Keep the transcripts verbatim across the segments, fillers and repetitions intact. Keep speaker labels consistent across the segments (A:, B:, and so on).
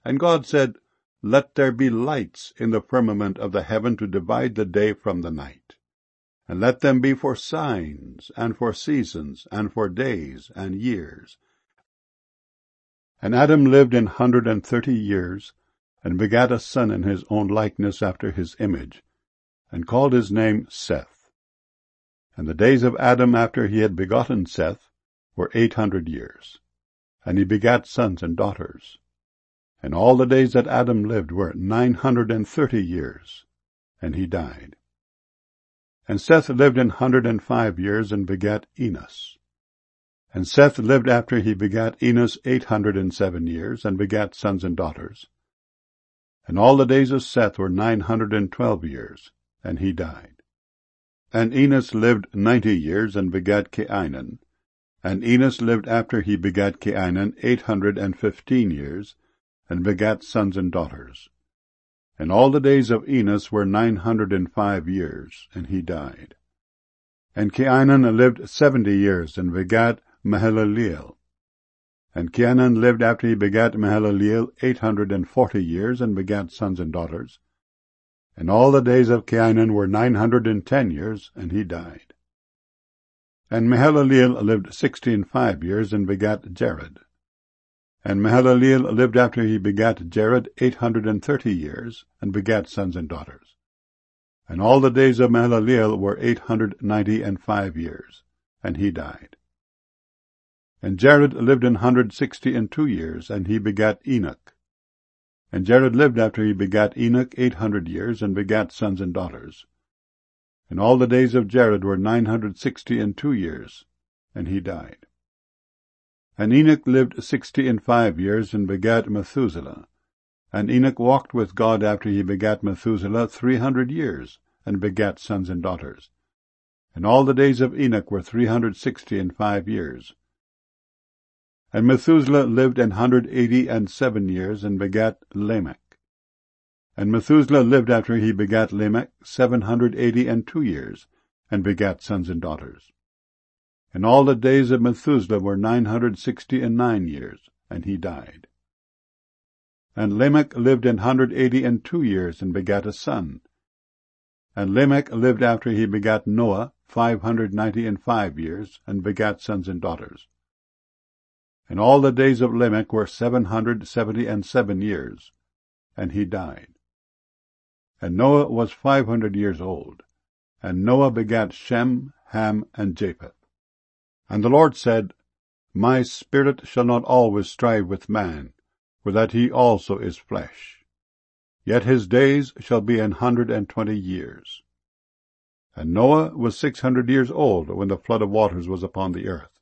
A: And God said, Let there be lights in the firmament of the heaven to divide the day from the night. And let them be for signs, and for seasons, and for days, and years. And Adam lived an hundred and thirty years, and begat a son in his own likeness after his image, and called his name Seth. And the days of Adam after he had begotten Seth were eight hundred years. And he begat sons and daughters. And all the days that Adam lived were nine hundred and thirty years, and he died. And Seth lived an hundred and five years, and begat Enos. And Seth lived after he begat Enos eight hundred and seven years, and begat sons and daughters. And all the days of Seth were nine hundred and twelve years, and he died. And Enos lived ninety years, and begat Cainan. And Enos lived after he begat Cainan eight hundred and fifteen years, and begat sons and daughters. And all the days of Enos were nine hundred and five years, and he died. And Cainan lived seventy years, and begat Mahalaleel. And Cainan lived after he begat Mahalaleel eight hundred and forty years, and begat sons and daughters. And all the days of Cainan were nine hundred and ten years, and he died. And Mahalaleel lived sixty and five years, and begat Jared. And Mahalaleel lived after he begat Jared eight hundred and thirty years, and begat sons and daughters. And all the days of Mahalaleel were eight hundred ninety and five years, and he died. And Jared lived an hundred sixty and two years, and he begat Enoch. And Jared lived after he begat Enoch eight hundred years, and begat sons and daughters. And all the days of Jared were nine hundred sixty and two years, and he died. And Enoch lived sixty and five years, and begat Methuselah. And Enoch walked with God after he begat Methuselah three hundred years, and begat sons and daughters. And all the days of Enoch were three hundred sixty and five years. And Methuselah lived an hundred eighty and seven years, and begat Lamech. And Methuselah lived after he begat Lamech seven hundred eighty and two years, and begat sons and daughters. And all the days of Methuselah were nine hundred sixty and nine years, and he died. And Lamech lived an hundred eighty and two years, and begat a son. And Lamech lived after he begat Noah five hundred ninety and five years, and begat sons and daughters. And all the days of Lamech were seven hundred seventy and seven years, and he died. And Noah was five hundred years old, and Noah begat Shem, Ham, and Japheth. And the Lord said, My spirit shall not always strive with man, for that he also is flesh. Yet his days shall be an hundred and twenty years. And Noah was six hundred years old when the flood of waters was upon the earth.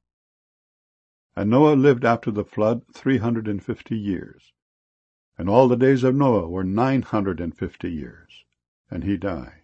A: And Noah lived after the flood three hundred and fifty years. And all the days of Noah were nine hundred and fifty years, and he died.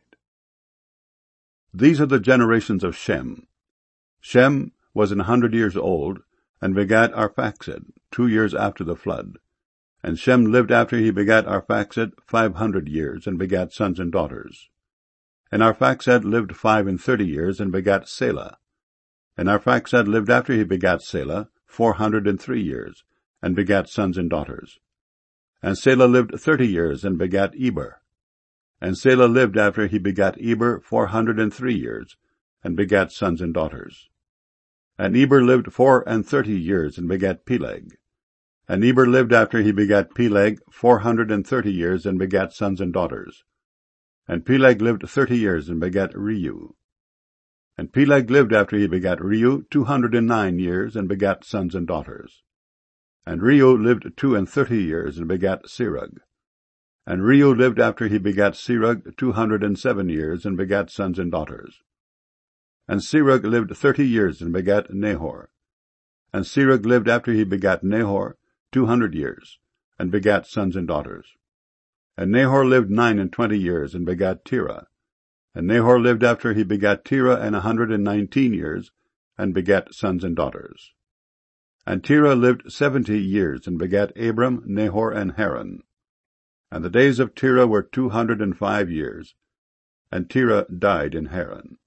A: These are the generations of Shem. Shem was an hundred years old, and begat Arphaxad, two years after the flood. And Shem lived after he begat Arphaxad five hundred years, and begat sons and daughters. And Arphaxad lived five and thirty years, and begat Selah. And Arphaxad lived after he begat Selah four hundred and three years, and begat sons and daughters. And Selah lived thirty years, and begat Eber. And Selah lived after he begat Eber four hundred and three years, and begat sons and daughters. And Eber lived four and thirty years, and begat Peleg. And Eber lived after he begat Peleg four hundred and thirty years, and begat sons and daughters. And Peleg lived thirty years, and begat Reu. And Peleg lived after he begat Reu two hundred and nine years, and begat sons and daughters. And Reu lived two and thirty years, and begat Serug. And Reu lived after he begat Serug two hundred and seven years, and begat sons and daughters. And Serug lived thirty years, and begat Nahor. And Serug lived after he begat Nahor two hundred years, and begat sons and daughters. And Nahor lived nine and twenty years, and begat Terah. And Nahor lived after he begat Terah an a hundred and nineteen years, and begat sons and daughters. And Terah lived seventy years, and begat Abram, Nahor, and Haran. And the days of Terah were two hundred and five years, and Terah died in Haran.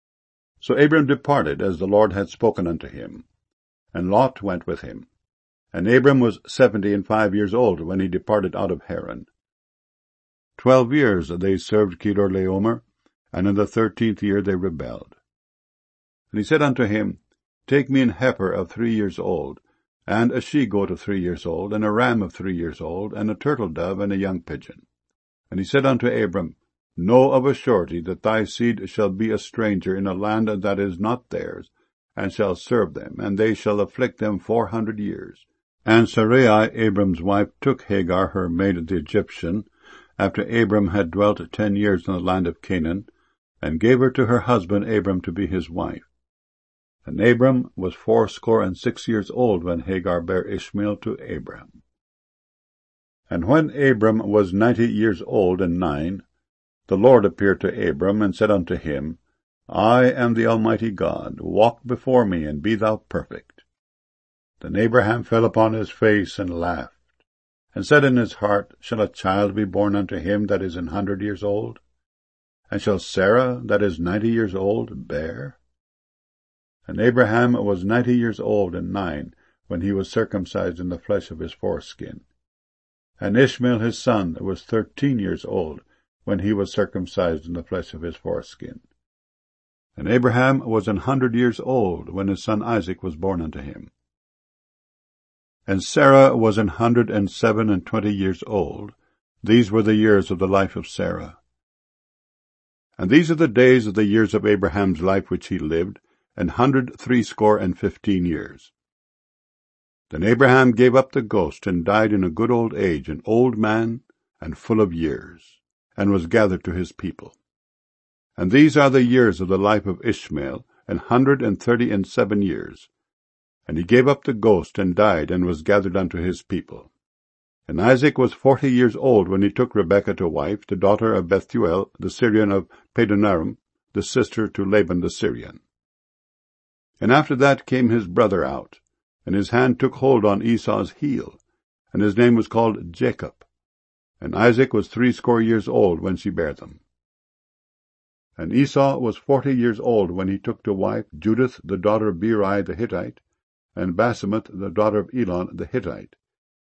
A: So Abram departed as the Lord had spoken unto him, and Lot went with him. And Abram was seventy and five years old when he departed out of Haran. Twelve years they served Kedorlaomer, and in the thirteenth year they rebelled. And he said unto him, Take me an heifer of three years old, and a she-goat of three years old, and a ram of three years old, and a turtle-dove, and a young pigeon. And he said unto Abram, Know of a surety that thy seed shall be a stranger in a land that is not theirs, and shall serve them, and they shall afflict them four hundred years. And Sarai, Abram's wife, took Hagar, her maid the Egyptian, after Abram had dwelt ten years in the land of Canaan, and gave her to her husband Abram to be his wife. And Abram was fourscore and six years old when Hagar bare Ishmael to Abram. And when Abram was ninety years old and nine, the Lord appeared to Abram, and said unto him, I am the Almighty God, walk before me, and be thou perfect. Then Abraham fell upon his face, and laughed, and said in his heart, Shall a child be born unto him that is an hundred years old? And shall Sarah, that is ninety years old, bear? And Abraham was ninety years old and nine, when he was circumcised in the flesh of his foreskin. And Ishmael his son was thirteen years old, when he was circumcised in the flesh of his foreskin. And Abraham was an hundred years old, when his son Isaac was born unto him. And Sarah was an hundred and seven and twenty years old. These were the years of the life of Sarah. And these are the days of the years of Abraham's life which he lived, an hundred threescore and fifteen years. Then Abraham gave up the ghost, and died in a good old age, an old man, and full of years, and was gathered to his people. And these are the years of the life of Ishmael, an hundred and thirty and seven years. And he gave up the ghost, and died, and was gathered unto his people. And Isaac was forty years old when he took Rebekah to wife, the daughter of Bethuel, the Syrian of Padanaram, the sister to Laban the Syrian. And after that came his brother out, and his hand took hold on Esau's heel, and his name was called Jacob. And Isaac was threescore years old when she bare them. And Esau was forty years old when he took to wife Judith the daughter of Beeri the Hittite, and Basemath the daughter of Elon the Hittite.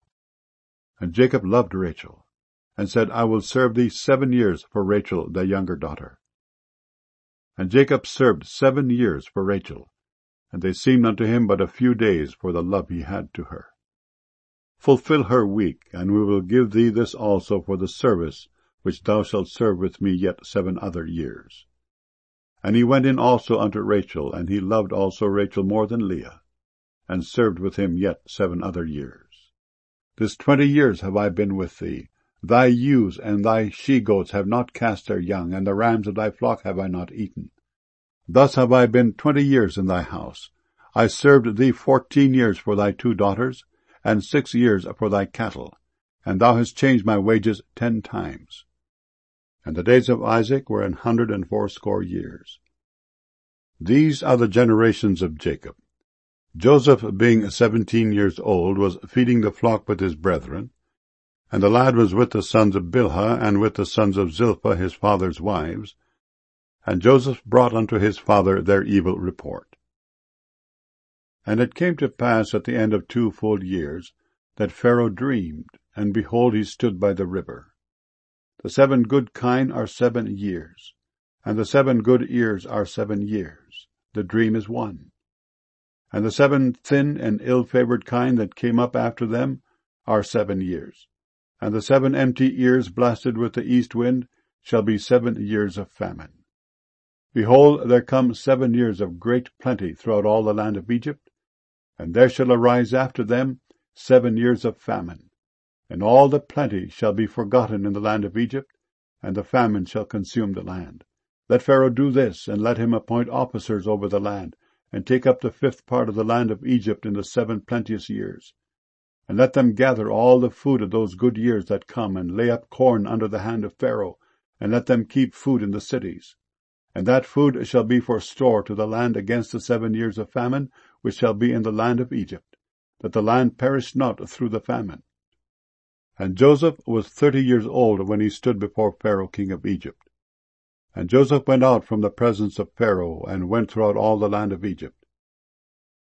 A: And Jacob loved Rachel, and said, I will serve thee seven years for Rachel thy younger daughter. And Jacob served seven years for Rachel, and they seemed unto him but a few days for the love he had to her. Fulfill her week, and we will give thee this also for the service which thou shalt serve with me yet seven other years. And he went in also unto Rachel, and he loved also Rachel more than Leah, and served with him yet seven other years. This twenty years have I been with thee. Thy ewes and thy she-goats have not cast their young, and the rams of thy flock have I not eaten. Thus have I been twenty years in thy house. I served thee fourteen years for thy two daughters, and six years for thy cattle, and thou hast changed my wages ten times. And the days of Isaac were an hundred and fourscore years. These are the generations of Jacob. Joseph, being seventeen years old, was feeding the flock with his brethren, and the lad was with the sons of Bilhah, and with the sons of Zilpah his father's wives, and Joseph brought unto his father their evil report. And it came to pass at the end of two full years, that Pharaoh dreamed, and behold, he stood by the river. The seven good kine are seven years, and the seven good ears are seven years. The dream is one. And the seven thin and ill-favored kine that came up after them are seven years. And the seven empty ears blasted with the east wind shall be seven years of famine. Behold, there come seven years of great plenty throughout all the land of Egypt, and there shall arise after them seven years of famine. And all the plenty shall be forgotten in the land of Egypt, and the famine shall consume the land. Let Pharaoh do this, and let him appoint officers over the land, and take up the fifth part of the land of Egypt in the seven plenteous years. And let them gather all the food of those good years that come, and lay up corn under the hand of Pharaoh, and let them keep food in the cities. And that food shall be for store to the land against the seven years of famine, which shall be in the land of Egypt, that the land perish not through the famine. And Joseph was thirty years old when he stood before Pharaoh king of Egypt. And Joseph went out from the presence of Pharaoh, and went throughout all the land of Egypt.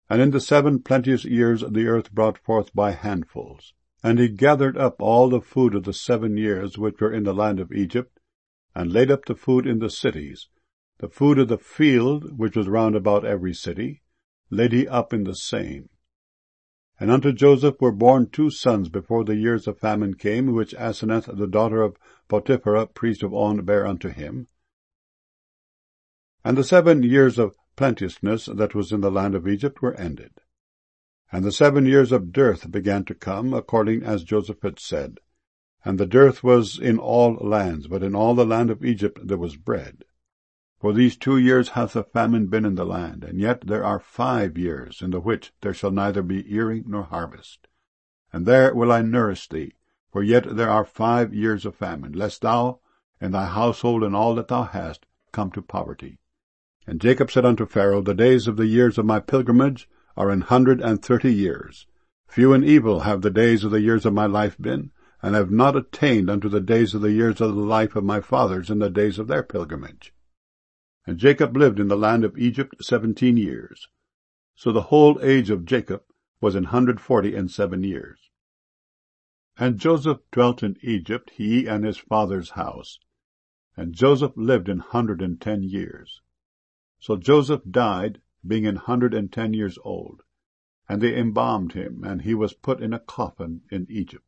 A: And in the seven plenteous years the earth brought forth by handfuls. And he gathered up all the food of the seven years which were in the land of Egypt, and laid up the food in the cities. The food of the field, which was round about every city, laid he up in the same. And unto Joseph were born two sons before the years of famine came, which Asenath the daughter of Potipherah priest of On bare unto him. And the seven years of plenteousness that was in the land of Egypt were ended. And the seven years of dearth began to come, according as Joseph had said. And the dearth was in all lands, but in all the land of Egypt there was bread. For these two years hath a famine been in the land, and yet there are five years, in the which there shall neither be earing nor harvest. And there will I nourish thee, for yet there are five years of famine, lest thou, and thy household, and all that thou hast, come to poverty. And Jacob said unto Pharaoh, The days of the years of my pilgrimage are an hundred and thirty years. Few and evil have the days of the years of my life been, and have not attained unto the days of the years of the life of my fathers in the days of their pilgrimage. And Jacob lived in the land of Egypt seventeen years. So the whole age of Jacob was an hundred forty and seven years. And Joseph dwelt in Egypt, he and his father's house. And Joseph lived an hundred and ten years. So Joseph died, being an hundred and ten years old. And they embalmed him, and he was put in a coffin in Egypt.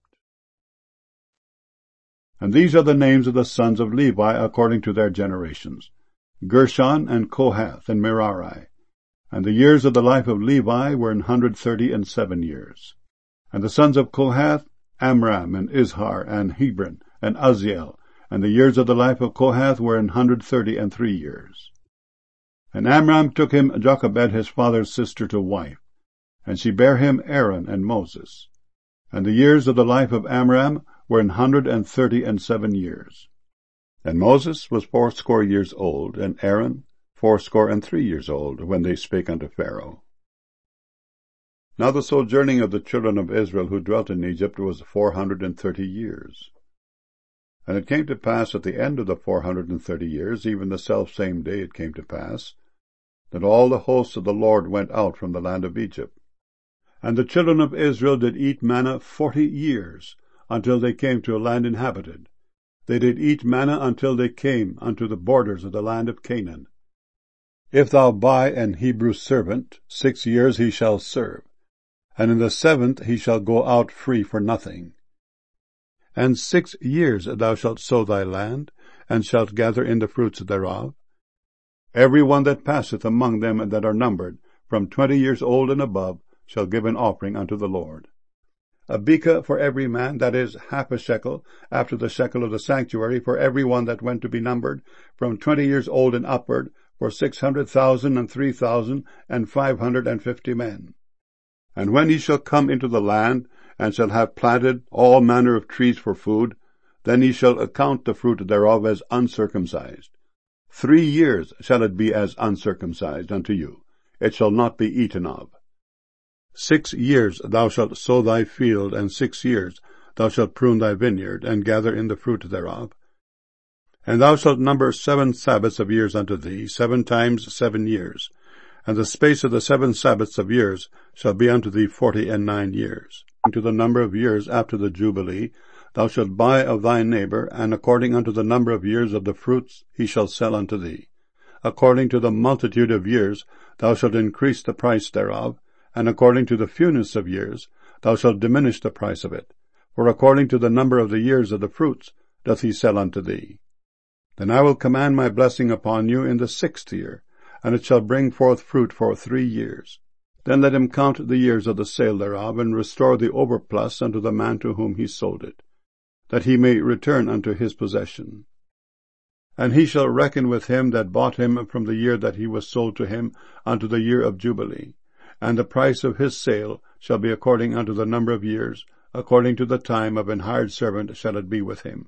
A: And these are the names of the sons of Levi according to their generations, Gershon, and Kohath, and Merari. And the years of the life of Levi were an hundred thirty and seven years. And the sons of Kohath, Amram, and Izhar, and Hebron, and Uzziel. And the years of the life of Kohath were an hundred thirty and three years. And Amram took him Jochebed his father's sister to wife, and she bare him Aaron and Moses. And the years of the life of Amram were an hundred and thirty and seven years. And Moses was fourscore years old, and Aaron fourscore and three years old, when they spake unto Pharaoh. Now the sojourning of the children of Israel who dwelt in Egypt was four hundred and thirty years. And it came to pass at the end of the four hundred and thirty years, even the selfsame day it came to pass, that all the hosts of the Lord went out from the land of Egypt. And the children of Israel did eat manna forty years, until they came to a land inhabited. They did eat manna until they came unto the borders of the land of Canaan. If thou buy an Hebrew servant, six years he shall serve, and in the seventh he shall go out free for nothing. And six years thou shalt sow thy land, and shalt gather in the fruits thereof. Every one that passeth among them that are numbered, from twenty years old and above, shall give an offering unto the Lord. A beka for every man, that is, half a shekel, after the shekel of the sanctuary, for every one that went to be numbered, from twenty years old and upward, for six hundred thousand and three thousand and five hundred and fifty men. And when he shall come into the land, and shall have planted all manner of trees for food, then he shall account the fruit thereof as uncircumcised. Three years shall it be as uncircumcised unto you. It shall not be eaten of. Six years thou shalt sow thy field, and six years thou shalt prune thy vineyard, and gather in the fruit thereof. And thou shalt number seven Sabbaths of years unto thee, seven times seven years. And the space of the seven Sabbaths of years shall be unto thee forty and nine years. Unto the number of years after the Jubilee thou shalt buy of thy neighbor, and according unto the number of years of the fruits he shall sell unto thee. According to the multitude of years thou shalt increase the price thereof, and according to the fewness of years thou shalt diminish the price of it. For according to the number of the years of the fruits doth he sell unto thee. Then I will command my blessing upon you in the sixth year, and it shall bring forth fruit for three years. Then let him count the years of the sale thereof, and restore the overplus unto the man to whom he sold it, that he may return unto his possession. And he shall reckon with him that bought him from the year that he was sold to him unto the year of Jubilee. And the price of his sale shall be according unto the number of years, according to the time of an hired servant shall it be with him.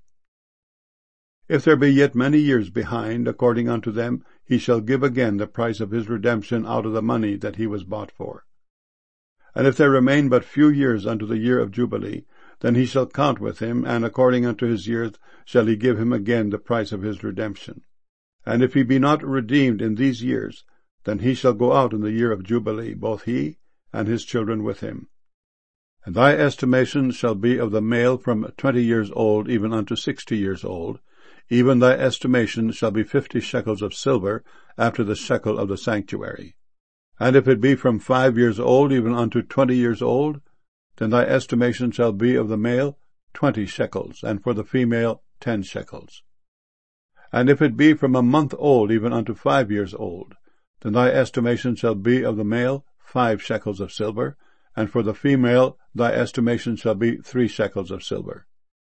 A: If there be yet many years behind, according unto them, he shall give again the price of his redemption out of the money that he was bought for. And if there remain but few years unto the year of Jubilee, then he shall count with him, and according unto his years shall he give him again the price of his redemption. And if he be not redeemed in these years, then he shall go out in the year of Jubilee, both he and his children with him. And thy estimation shall be of the male from twenty years old even unto sixty years old. Even thy estimation shall be fifty shekels of silver, after the shekel of the sanctuary. And if it be from five years old even unto twenty years old, then thy estimation shall be of the male twenty shekels, and for the female ten shekels. And if it be from a month old even unto five years old, then thy estimation shall be of the male five shekels of silver, and for the female thy estimation shall be three shekels of silver.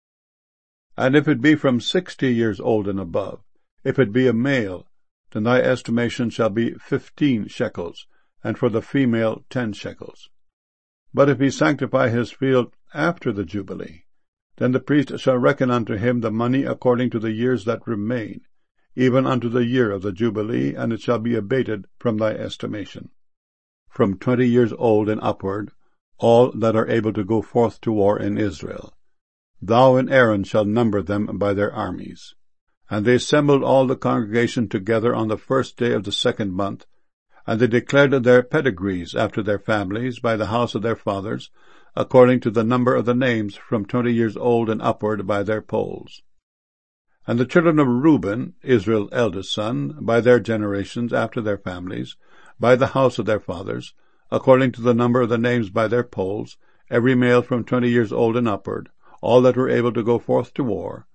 A: And if it be from sixty years old and above, if it be a male, then thy estimation shall be fifteen shekels, and for the female ten shekels. But if he sanctify his field after the Jubilee, then the priest shall reckon unto him the money according to the years that remain, even unto the year of the Jubilee, and it shall be abated from thy estimation. From twenty years old and upward, all that are able to go forth to war in Israel, thou and Aaron shall number them by their armies. And they assembled all the congregation together on the first day of the second month, and they declared their pedigrees after their families by the house of their fathers, according to the number of the names from twenty years old and upward by their polls. And the children of Reuben, Israel's eldest son, by their generations after their families, by the house of their fathers, according to the number of the names by their polls, every male from twenty years old and upward, all that were able to go forth to war.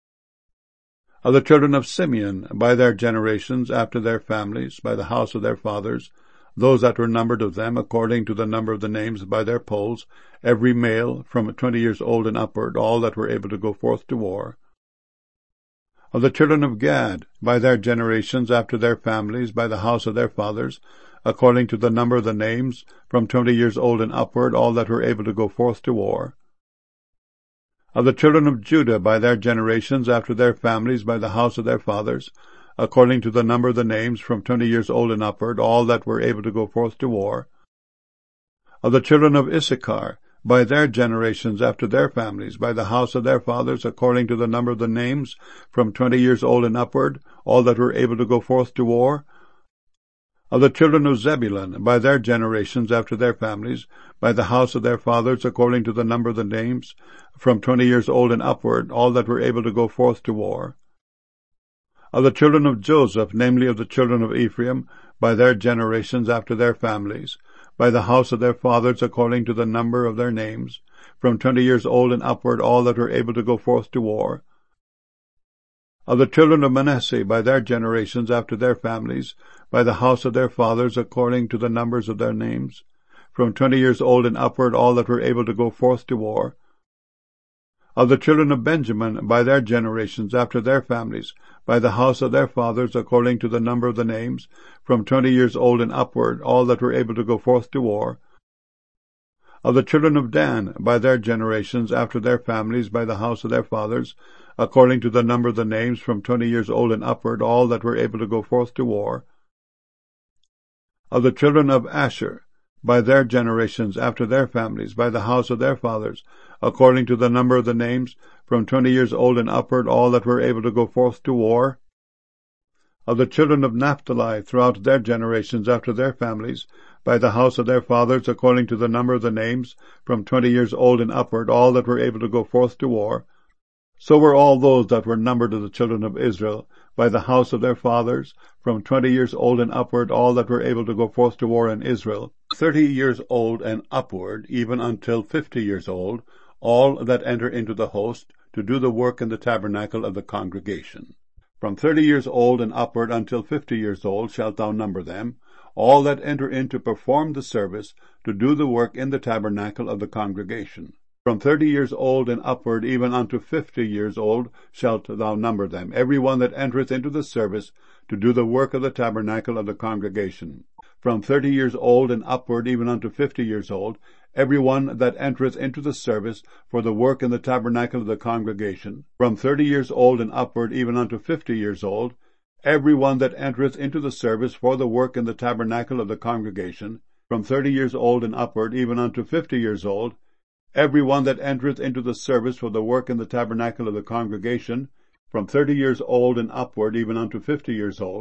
A: Of the children of Simeon, by their generations after their families, by the house of their fathers, those that were numbered of them according to the number of the names by their polls, every male from twenty years old and upward, all that were able to go forth to war. Of the children of Gad, by their generations after their families, by the house of their fathers, according to the number of the names, from twenty years old and upward, all that were able to go forth to war. Of the children of Judah, by their generations after their families, by the house of their fathers, according to the number of the names, from twenty years old and upward, all that were able to go forth to war. Of the children of Issachar, by their generations after their families, by the house of their fathers, according to the number of the names, from twenty years old and upward, all that were able to go forth to war. Of the children of Zebulun, by their generations after their families, by the house of their fathers, according to the number of the names, from twenty years old and upward, all that were able to go forth to war. Of the children of Joseph, namely of the children of Ephraim, by their generations after their families, by the house of their fathers, according to the number of their names, from twenty years old and upward, all that were able to go forth to war. Of the children of Manasseh, by their generations after their families, by the house of their fathers, according to the numbers of their names, from twenty years old and upward, all that were able to go forth to war. Of the children of Benjamin, by their generations after their families, by the house of their fathers, according to the number of the names, from twenty years old and upward, all that were able to go forth to war. Of the children of Dan, by their generations after their families, by the house of their fathers, according to the number of the names, from twenty years old and upward, all that were able to go forth to war. Of the children of Asher, by their generations after their families, by the house of their fathers, according to the number of the names, from twenty years old and upward, all that were able to go forth to war. Of the children of Naphtali, throughout their generations after their families, by the house of their fathers, according to the number of the names, from twenty years old and upward, all that were able to go forth to war. So were all those that were numbered of the children of Israel, by the house of their fathers, from twenty years old and upward, all that were able to go forth to war in Israel, thirty years old and upward, even until fifty years old, all that enter into the host, to do the work in the tabernacle of the congregation. From thirty years old and upward until fifty years old shalt thou number them, all that enter in to perform the service, to do the work in the tabernacle of the congregation. From thirty years old and upward, even unto fifty years old, shalt thou number them, every one that entereth into the service, to do the work of the tabernacle of the congregation. From thirty years old and upward, even unto fifty years old, every one that entereth into the service for the work in the tabernacle of the congregation. From thirty years old and upward, even unto fifty years old, every one that entereth into the service for the work in the tabernacle of the congregation. From thirty years old and upward, even unto fifty years old, every one that entereth into the service for the work in the tabernacle of the congregation. From thirty years old and upward, even unto fifty years old,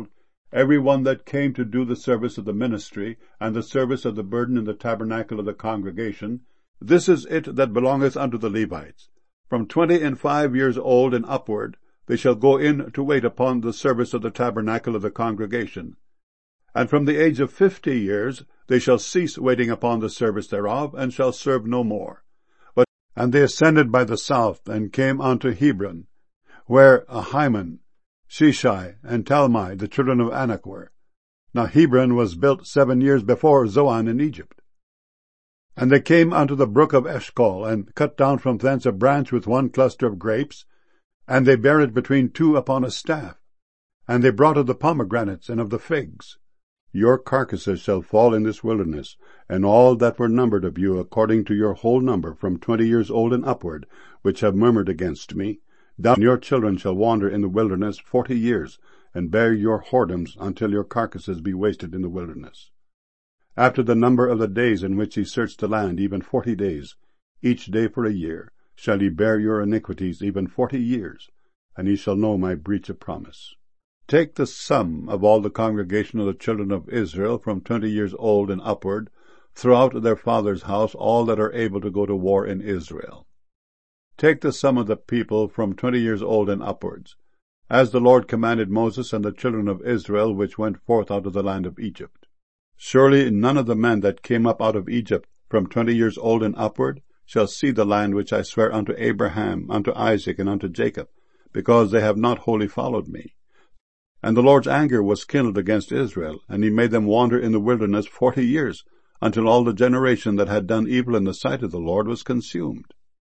A: every one that came to do the service of the ministry, and the service of the burden in the tabernacle of the congregation, this is it that belongeth unto the Levites. From twenty and five years old and upward, they shall go in to wait upon the service of the tabernacle of the congregation. And from the age of fifty years they shall cease waiting upon the service thereof, and shall serve no more. But and they ascended by the south, and came unto Hebron, where Ahiman, Sheshai, and Talmai, the children of Anak, were. Now Hebron was built seven years before Zoan in Egypt. And they came unto the brook of Eshcol, and cut down from thence a branch with one cluster of grapes, and they bare it between two upon a staff. And they brought of the pomegranates and of the figs. Your carcasses shall fall in this wilderness, and all that were numbered of you according to your whole number, from twenty years old and upward, which have murmured against me. Thou and your children shall wander in the wilderness forty years, and bear your whoredoms until your carcasses be wasted in the wilderness. After the number of the days in which ye searched the land, even forty days, each day for a year, shall ye bear your iniquities even forty years, and ye shall know my breach of promise. Take the sum of all the congregation of the children of Israel from twenty years old and upward, throughout their father's house, all that are able to go to war in Israel. Take the sum of the people from twenty years old and upwards, as the Lord commanded Moses and the children of Israel, which went forth out of the land of Egypt. Surely none of the men that came up out of Egypt from twenty years old and upward shall see the land which I swear unto Abraham, unto Isaac, and unto Jacob, because they have not wholly followed me. And the Lord's anger was kindled against Israel, and he made them wander in the wilderness forty years, until all the generation that had done evil in the sight of the Lord was consumed.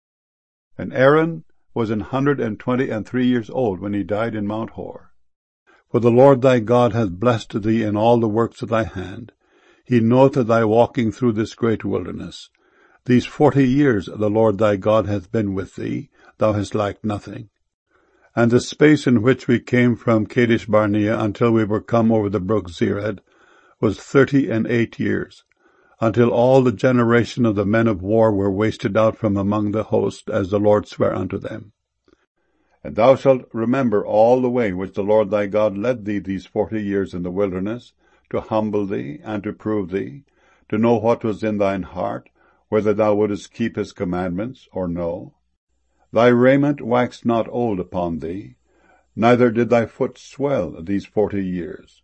A: And Aaron was an hundred and twenty and three years old when he died in Mount Hor. For the Lord thy God hath blessed thee in all the works of thy hand. He knoweth thy walking through this great wilderness. These forty years the Lord thy God hath been with thee, thou hast lacked nothing. And the space in which we came from Kadesh Barnea until we were come over the brook Zered was thirty and eight years, until all the generation of the men of war were wasted out from among the host, as the Lord sware unto them. And thou shalt remember all the way which the Lord thy God led thee these forty years in the wilderness, to humble thee, and to prove thee, to know what was in thine heart, whether thou wouldest keep his commandments, or no. Thy raiment waxed not old upon thee, neither did thy foot swell these forty years.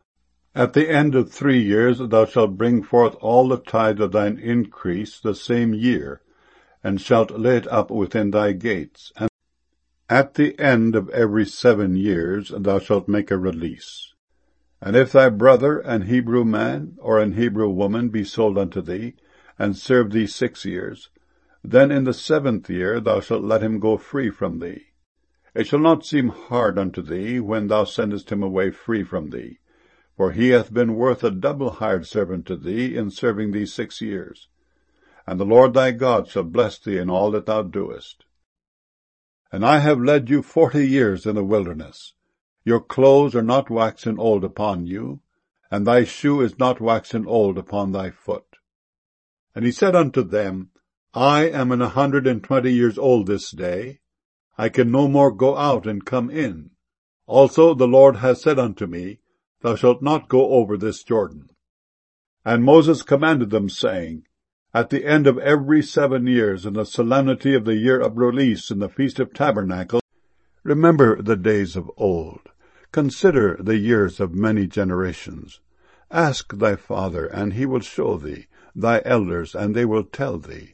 A: At the end of three years thou shalt bring forth all the tithe of thine increase the same year, and shalt lay it up within thy gates. And at the end of every seven years thou shalt make a release. And if thy brother, an Hebrew man, or an Hebrew woman, be sold unto thee, and serve thee six years, then in the seventh year thou shalt let him go free from thee. It shall not seem hard unto thee when thou sendest him away free from thee, for he hath been worth a double hired servant to thee in serving thee six years. And the Lord thy God shall bless thee in all that thou doest. And I have led you forty years in the wilderness. Your clothes are not waxen old upon you, and thy shoe is not waxen old upon thy foot. And he said unto them, I am an a hundred and twenty years old this day. I can no more go out and come in. Also the Lord hath said unto me, Thou shalt not go over this Jordan. And Moses commanded them, saying, At the end of every seven years, in the solemnity of the year of release, in the Feast of Tabernacles, remember the days of old. Consider the years of many generations. Ask thy father, and he will show thee, thy elders, and they will tell thee.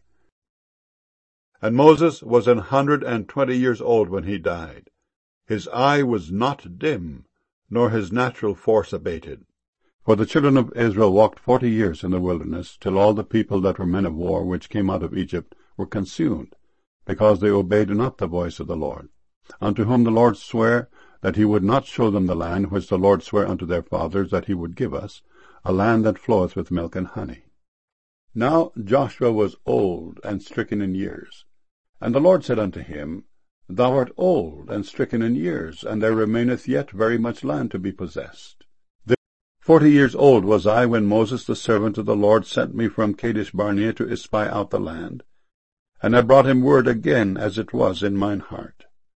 A: And Moses was an hundred and twenty years old when he died. His eye was not dim, nor his natural force abated. For the children of Israel walked forty years in the wilderness, till all the people that were men of war, which came out of Egypt, were consumed, because they obeyed not the voice of the Lord, unto whom the Lord sware that he would not show them the land which the Lord sware unto their fathers that he would give us, a land that floweth with milk and honey. Now Joshua was old and stricken in years. And the Lord said unto him, Thou art old and stricken in years, and there remaineth yet very much land to be possessed. Forty years old was I when Moses the servant of the Lord sent me from Kadesh Barnea to espy out the land. And I brought him word again as it was in mine heart.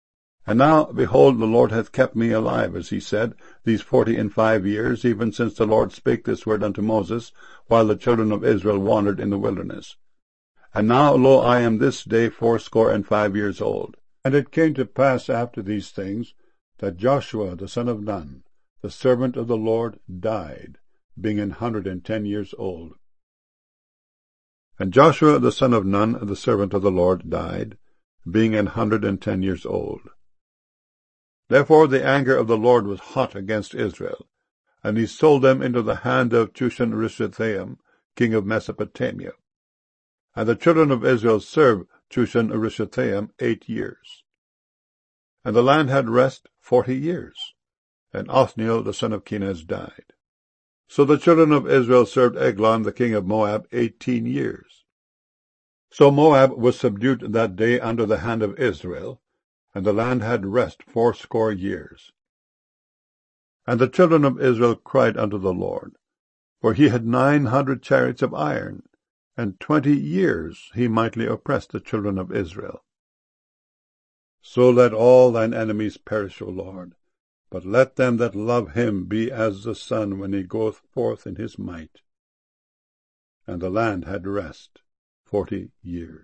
A: And now, behold, the Lord hath kept me alive, as he said, these forty and five years, even since the Lord spake this word unto Moses, while the children of Israel wandered in the wilderness. And now, lo, I am this day fourscore and five years old. And it came to pass after these things, that Joshua the son of Nun, the servant of the Lord, died, being an hundred and ten years old. And Joshua the son of Nun, the servant of the Lord, died, being an hundred and ten years old. Therefore the anger of the Lord was hot against Israel, and he sold them into the hand of Chushan-Rishathaim, king of Mesopotamia. And the children of Israel served Chushan-Rishathaim eight years. And the land had rest forty years, and Othniel the son of Kenaz died. So the children of Israel served Eglon the king of Moab eighteen years. So Moab was subdued that day under the hand of Israel, and the land had rest fourscore years. And the children of Israel cried unto the Lord, for he had nine hundred chariots of iron, and twenty years he mightily oppressed the children of Israel. So let all thine enemies perish, O Lord, but let them that love him be as the sun when he goeth forth in his might. And the land had rest forty years.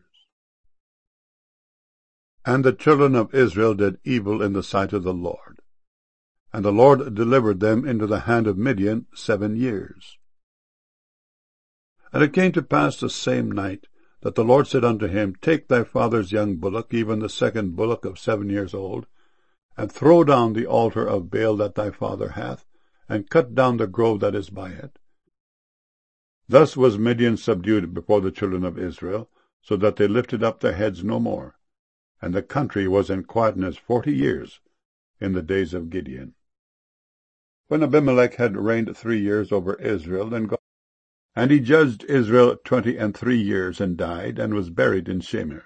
A: And the children of Israel did evil in the sight of the Lord. And the Lord delivered them into the hand of Midian seven years. And it came to pass the same night, that the Lord said unto him, Take thy father's young bullock, even the second bullock of seven years old, and throw down the altar of Baal that thy father hath, and cut down the grove that is by it. Thus was Midian subdued before the children of Israel, so that they lifted up their heads no more. And the country was in quietness forty years in the days of Gideon. When Abimelech had reigned three years over Israel, and God, and he judged Israel twenty and three years, and died, and was buried in Shemer.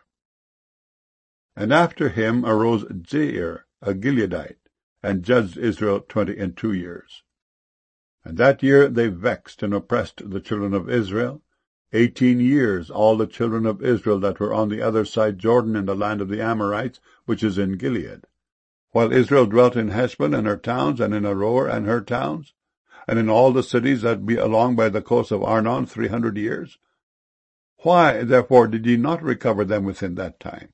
A: And after him arose Jair, a Gileadite, and judged Israel twenty and two years. And that year they vexed and oppressed the children of Israel, Eighteen years all the children of Israel that were on the other side Jordan in the land of the Amorites, which is in Gilead, while Israel dwelt in Heshbon and her towns, and in Aroer and her towns, and in all the cities that be along by the coast of Arnon three hundred years. Why, therefore, did ye not recover them within that time?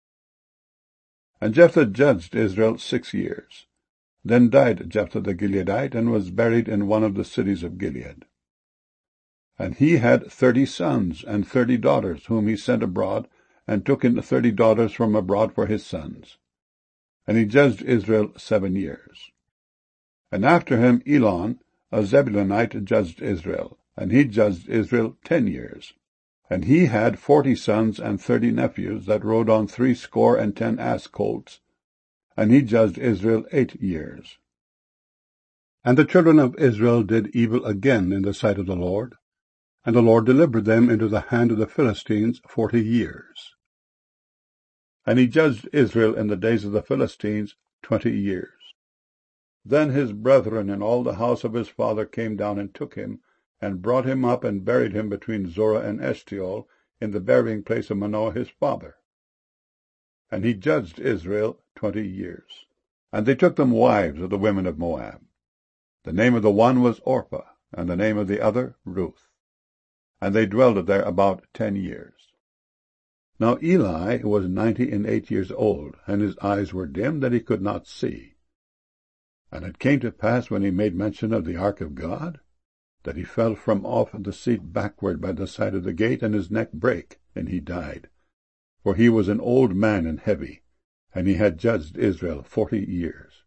A: And Jephthah judged Israel six years. Then died Jephthah the Gileadite, and was buried in one of the cities of Gilead. And he had thirty sons and thirty daughters, whom he sent abroad, and took in thirty daughters from abroad for his sons. And he judged Israel seven years. And after him Elon, a Zebulunite, judged Israel, and he judged Israel ten years. And he had forty sons and thirty nephews, that rode on threescore and ten ass colts, and he judged Israel eight years. And the children of Israel did evil again in the sight of the Lord, and the Lord delivered them into the hand of the Philistines forty years. And he judged Israel in the days of the Philistines twenty years. Then his brethren and all the house of his father came down and took him, and brought him up and buried him between Zorah and Eshtaol, in the burying place of Manoah his father. And he judged Israel twenty years. And they took them wives of the women of Moab. The name of the one was Orpah, and the name of the other Ruth. And they dwelled there about ten years. Now Eli was ninety and eight years old, and his eyes were dim, that he could not see. And it came to pass, when he made mention of the ark of God, that he fell from off the seat backward by the side of the gate, and his neck brake, and he died. For he was an old man and heavy, and he had judged Israel forty years.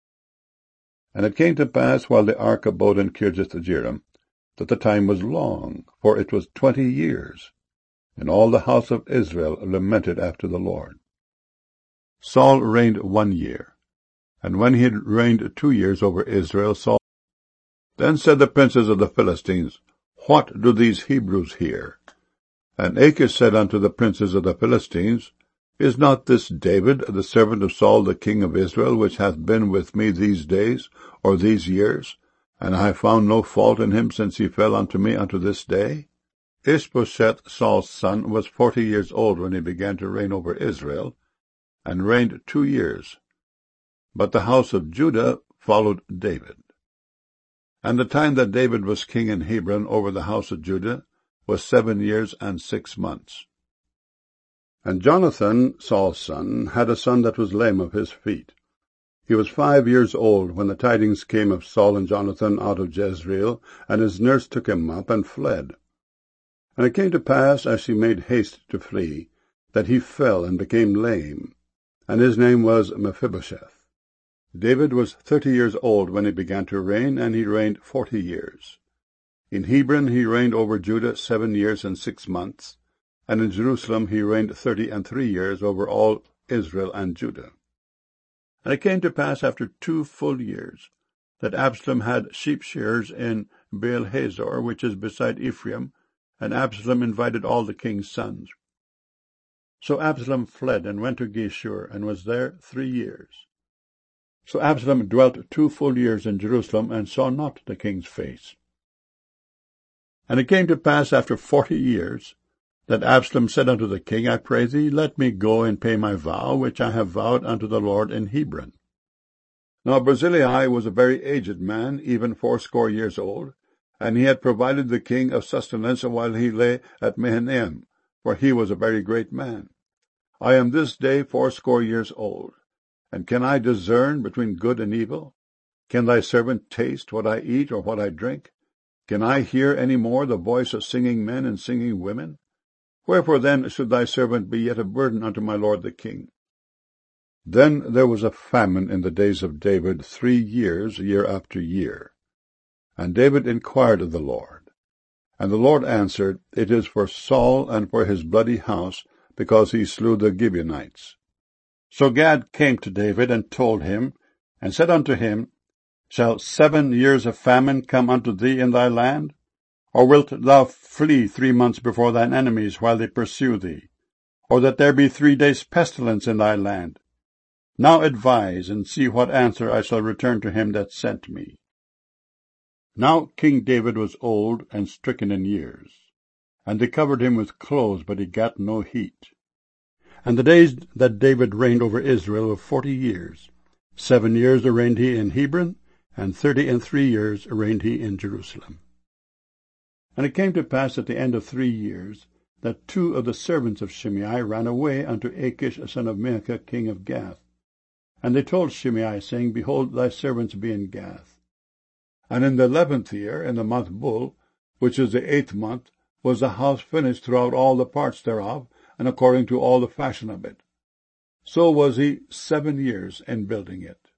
A: And it came to pass, while the ark abode in Kirjath-jearim, that the time was long, for it was twenty years, and all the house of Israel lamented after the Lord. Saul reigned one year, and when he had reigned two years over Israel, Saul Then said the princes of the Philistines, What do these Hebrews here? And Achish said unto the princes of the Philistines, Is not this David, the servant of Saul the king of Israel, which hath been with me these days, or these years? And I have found no fault in him since he fell unto me unto this day. Ishbosheth, Saul's son, was forty years old when he began to reign over Israel, and reigned two years, but the house of Judah followed David. And the time that David was king in Hebron over the house of Judah was seven years and six months. And Jonathan, Saul's son, had a son that was lame of his feet. He was five years old when the tidings came of Saul and Jonathan out of Jezreel, and his nurse took him up and fled. And it came to pass, as she made haste to flee, that he fell and became lame, and his name was Mephibosheth. David was thirty years old when he began to reign, and he reigned forty years. In Hebron he reigned over Judah seven years and six months, and in Jerusalem he reigned thirty and three years over all Israel and Judah. And it came to pass after two full years, that Absalom had sheep shearers in Baal-hazor, which is beside Ephraim, and Absalom invited all the king's sons. So Absalom fled and went to Geshur, and was there three years. So Absalom dwelt two full years in Jerusalem, and saw not the king's face. And it came to pass after forty years, that Absalom said unto the king, I pray thee, let me go and pay my vow, which I have vowed unto the Lord in Hebron. Now Barzillai was a very aged man, even fourscore years old, and he had provided the king of sustenance while he lay at Mahanaim, for he was a very great man. I am this day fourscore years old, and can I discern between good and evil? Can thy servant taste what I eat or what I drink? Can I hear any more the voice of singing men and singing women? Wherefore then should thy servant be yet a burden unto my lord the king? Then there was a famine in the days of David three years, year after year. And David inquired of the Lord. And the Lord answered, It is for Saul and for his bloody house, because he slew the Gibeonites. So Gad came to David, and told him, and said unto him, Shall seven years of famine come unto thee in thy land? Or wilt thou flee three months before thine enemies, while they pursue thee? Or that there be three days' pestilence in thy land? Now advise, and see what answer I shall return to him that sent me. Now King David was old and stricken in years, and they covered him with clothes, but he gat no heat. And the days that David reigned over Israel were forty years. Seven years reigned he in Hebron, and thirty and three years reigned he in Jerusalem. And it came to pass at the end of three years, that two of the servants of Shimei ran away unto Achish son of Maachah king of Gath. And they told Shimei, saying, Behold, thy servants be in Gath. And in the eleventh year, in the month Bul, which is the eighth month, was the house finished throughout all the parts thereof, and according to all the fashion of it. So was he seven years in building it.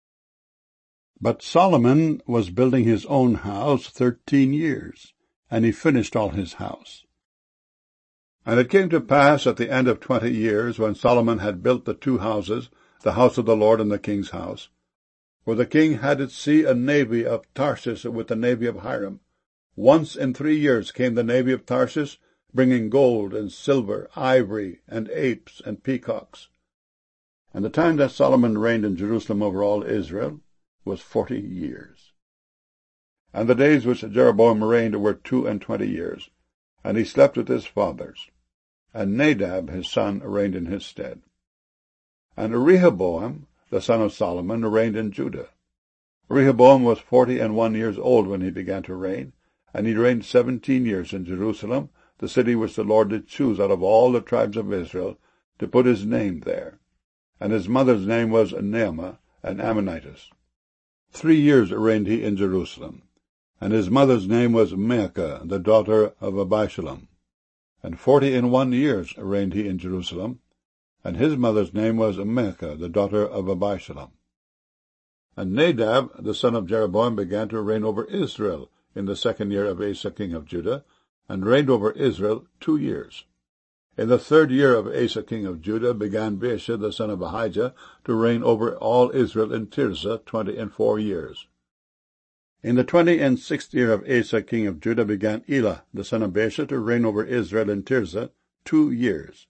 A: But Solomon was building his own house thirteen years, and he finished all his house. And it came to pass at the end of twenty years, when Solomon had built the two houses, the house of the Lord and the king's house, for the king had at sea a navy of Tarshish with the navy of Hiram. Once in three years came the navy of Tarshish, bringing gold and silver, ivory, and apes, and peacocks. And the time that Solomon reigned in Jerusalem over all Israel was forty years. And the days which Jeroboam reigned were two and twenty years, and he slept with his fathers. And Nadab his son reigned in his stead. And Rehoboam, the son of Solomon, reigned in Judah. Rehoboam was forty and one years old when he began to reign, and he reigned seventeen years in Jerusalem, the city which the Lord did choose out of all the tribes of Israel, to put his name there. And his mother's name was Naamah, an Ammonitess. Three years reigned he in Jerusalem. And his mother's name was Maachah, the daughter of Abishalom. And forty and one years reigned he in Jerusalem. And his mother's name was Maachah, the daughter of Abishalom. And Nadab, the son of Jeroboam, began to reign over Israel in the second year of Asa king of Judah, and reigned over Israel two years. In the third year of Asa king of Judah began Baasha, the son of Ahijah, to reign over all Israel in Tirzah twenty and four years. In the twenty and sixth year of Asa king of Judah began Elah, the son of Baasha, to reign over Israel in Tirzah two years.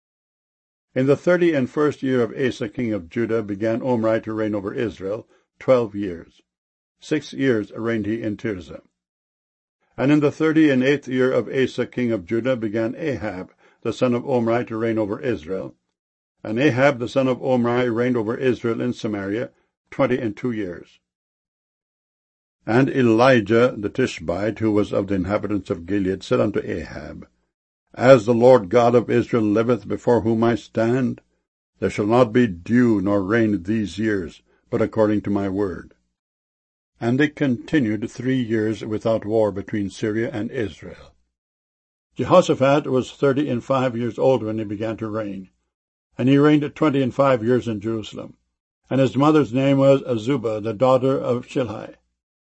A: In the thirty and first year of Asa king of Judah began Omri to reign over Israel twelve years. Six years reigned he in Tirzah. And in the thirty and eighth year of Asa king of Judah began Ahab, the son of Omri, to reign over Israel. And Ahab the son of Omri reigned over Israel in Samaria twenty and two years. And Elijah the Tishbite, who was of the inhabitants of Gilead, said unto Ahab, As the Lord God of Israel liveth, before whom I stand, there shall not be dew nor rain these years, but according to my word. And it continued three years without war between Syria and Israel. Jehoshaphat was thirty and five years old when he began to reign, and he reigned twenty and five years in Jerusalem. And his mother's name was Azubah, the daughter of Shilhi.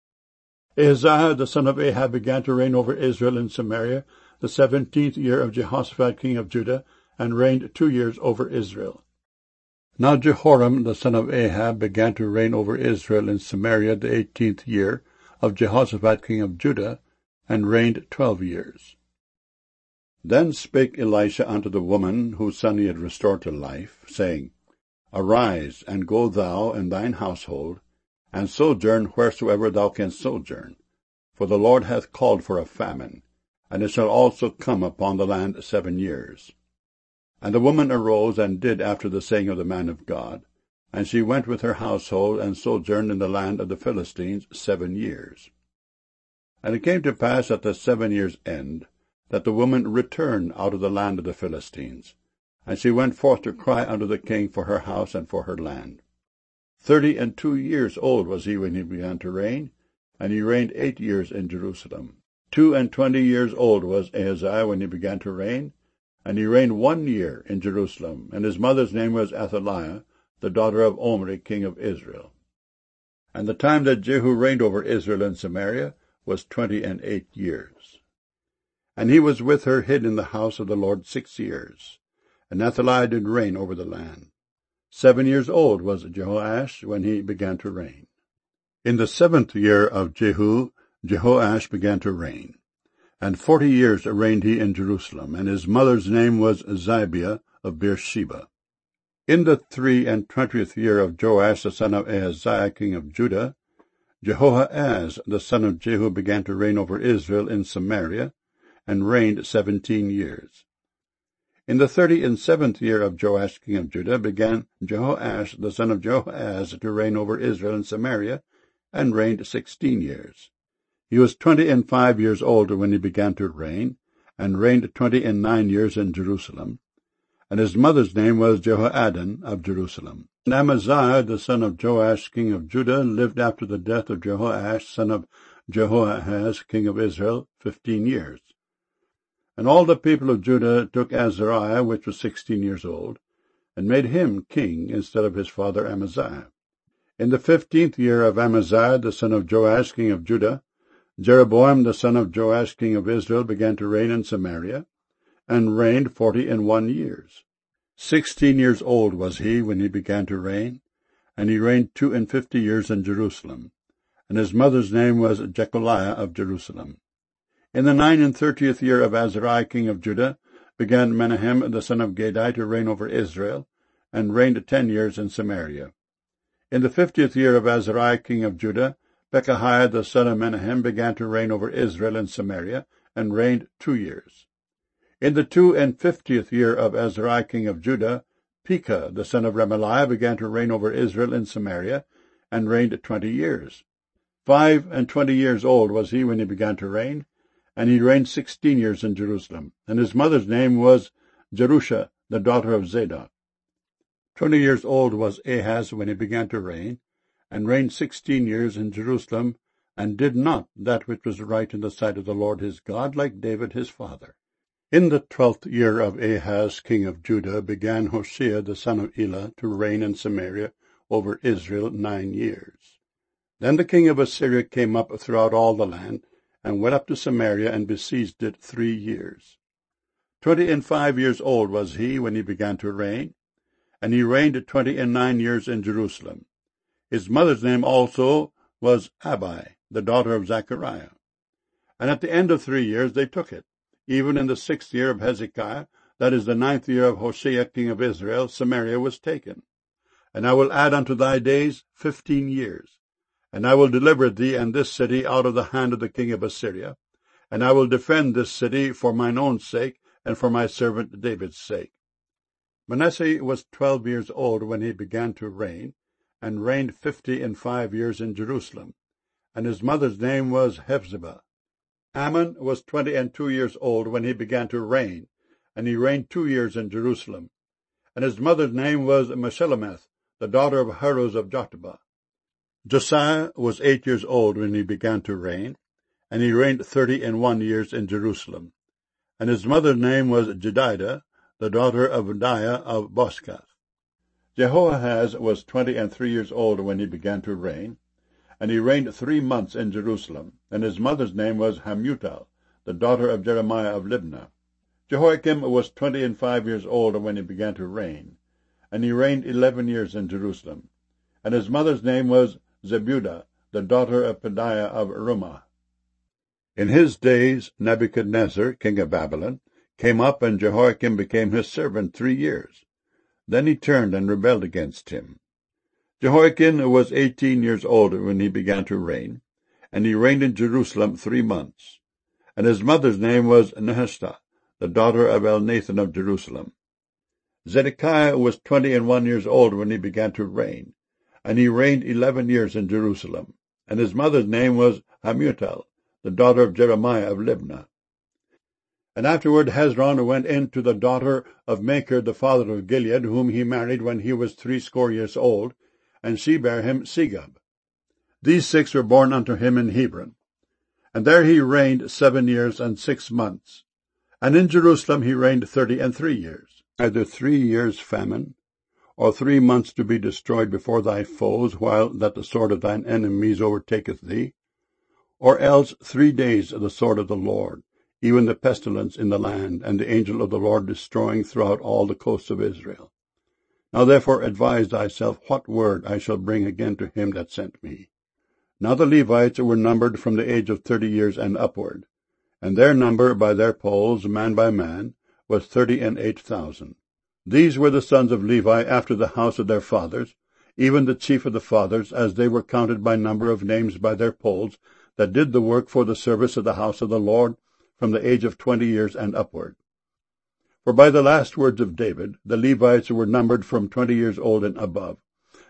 A: Ahaziah the son of Ahab began to reign over Israel in Samaria the seventeenth year of Jehoshaphat king of Judah, and reigned two years over Israel. Now Jehoram the son of Ahab began to reign over Israel in Samaria the eighteenth year of Jehoshaphat king of Judah, and reigned twelve years. Then spake Elisha unto the woman whose son he had restored to life, saying, Arise, and go thou and thine household, and sojourn wheresoever thou canst sojourn, for the Lord hath called for a famine, and it shall also come upon the land seven years. And the woman arose and did after the saying of the man of God, and she went with her household, and sojourned in the land of the Philistines seven years. And it came to pass at the seven years' end, that the woman returned out of the land of the Philistines, and she went forth to cry unto the king for her house and for her land. Thirty and two years old was he when he began to reign, and he reigned eight years in Jerusalem. Two and twenty years old was Ahaziah when he began to reign, and he reigned one year in Jerusalem, and his mother's name was Athaliah, the daughter of Omri, king of Israel. And the time that Jehu reigned over Israel in Samaria was twenty and eight years. And he was with her hid in the house of the Lord six years. And Athaliah did reign over the land. Seven years old was Jehoash when he began to reign. In the seventh year of Jehu, Jehoash began to reign. And forty years reigned he in Jerusalem, and his mother's name was Zibiah of Beersheba. In the three and twentieth year of Joash the son of Ahaziah king of Judah, Jehoahaz the son of Jehu began to reign over Israel in Samaria, and reigned seventeen years. In the thirty and seventh year of Joash king of Judah began Jehoash the son of Jehoahaz to reign over Israel in Samaria, and reigned sixteen years. He was twenty and five years old when he began to reign, and reigned twenty and nine years in Jerusalem. And his mother's name was Jehoaddan of Jerusalem. And Amaziah the son of Joash king of Judah lived after the death of Jehoash son of Jehoahaz king of Israel fifteen years. And all the people of Judah took Azariah, which was sixteen years old, and made him king instead of his father Amaziah. In the fifteenth year of Amaziah the son of Joash king of Judah, Jeroboam the son of Joash king of Israel began to reign in Samaria, and reigned forty and one years. Sixteen years old was he when he began to reign, and he reigned two and fifty years in Jerusalem, and his mother's name was Jecholiah of Jerusalem. In the nine and thirtieth year of Azariah king of Judah began Menahem the son of Gadi to reign over Israel, and reigned ten years in Samaria. In the fiftieth year of Azariah king of Judah, Pekahiah the son of Menahem began to reign over Israel in Samaria, and reigned two years. In the two and fiftieth year of Azariah king of Judah, Pekah the son of Remaliah began to reign over Israel in Samaria, and reigned twenty years. Five and twenty years old was he when he began to reign, and he reigned sixteen years in Jerusalem, and his mother's name was Jerusha, the daughter of Zadok. Twenty years old was Ahaz when he began to reign, and reigned sixteen years in Jerusalem, and did not that which was right in the sight of the Lord his God, like David his father. In the twelfth year of Ahaz king of Judah began Hoshea the son of Elah to reign in Samaria over Israel nine years. Then the king of Assyria came up throughout all the land, and went up to Samaria, and besieged it three years. Twenty and five years old was he when he began to reign, and he reigned twenty and nine years in Jerusalem. His mother's name also was Abi, the daughter of Zechariah. And at the end of three years they took it. Even in the sixth year of Hezekiah, that is the ninth year of Hoshea king of Israel, Samaria was taken. And I will add unto thy days fifteen years. And I will deliver thee and this city out of the hand of the king of Assyria, and I will defend this city for mine own sake, and for my servant David's sake. Manasseh was twelve years old when he began to reign, and reigned fifty and five years in Jerusalem, and his mother's name was Hephzibah. Amon was twenty and two years old when he began to reign, and he reigned two years in Jerusalem, and his mother's name was Meshillemeth, the daughter of Haruz of Jotbah. Josiah was eight years old when he began to reign, and he reigned thirty and one years in Jerusalem, and his mother's name was Jedidah, the daughter of Adiah of Boskath. Jehoahaz was twenty and three years old when he began to reign, and he reigned three months in Jerusalem, and his mother's name was Hamutal, the daughter of Jeremiah of Libnah. Jehoiakim was twenty and five years old when he began to reign, and he reigned eleven years in Jerusalem, and his mother's name was Zebudah, the daughter of Pedaiah of Rumah. In his days Nebuchadnezzar, king of Babylon, came up, and Jehoiakim became his servant three years. Then he turned and rebelled against him. Jehoiakim was eighteen years old when he began to reign, and he reigned in Jerusalem three months. And his mother's name was Nehushta, the daughter of Elnathan of Jerusalem. Zedekiah was twenty and one years old when he began to reign, and he reigned eleven years in Jerusalem. And his mother's name was Hamutal, the daughter of Jeremiah of Libnah. And afterward Hezron went in to the daughter of Machir the father of Gilead, whom he married when he was threescore years old, and she bare him Segub. These six were born unto him in Hebron. And there he reigned seven years and six months. And in Jerusalem he reigned thirty and three years. Either three years famine, or three months to be destroyed before thy foes, while that the sword of thine enemies overtaketh thee, or else three days of the sword of the Lord, even the pestilence in the land, and the angel of the Lord destroying throughout all the coasts of Israel. Now therefore advise thyself what word I shall bring again to him that sent me. Now the Levites were numbered from the age of thirty years and upward, and their number by their polls, man by man, was thirty and eight thousand. These were the sons of Levi after the house of their fathers, even the chief of the fathers, as they were counted by number of names by their polls, that did the work for the service of the house of the Lord, from the age of twenty years and upward. For by the last words of David, the Levites were numbered from twenty years old and above.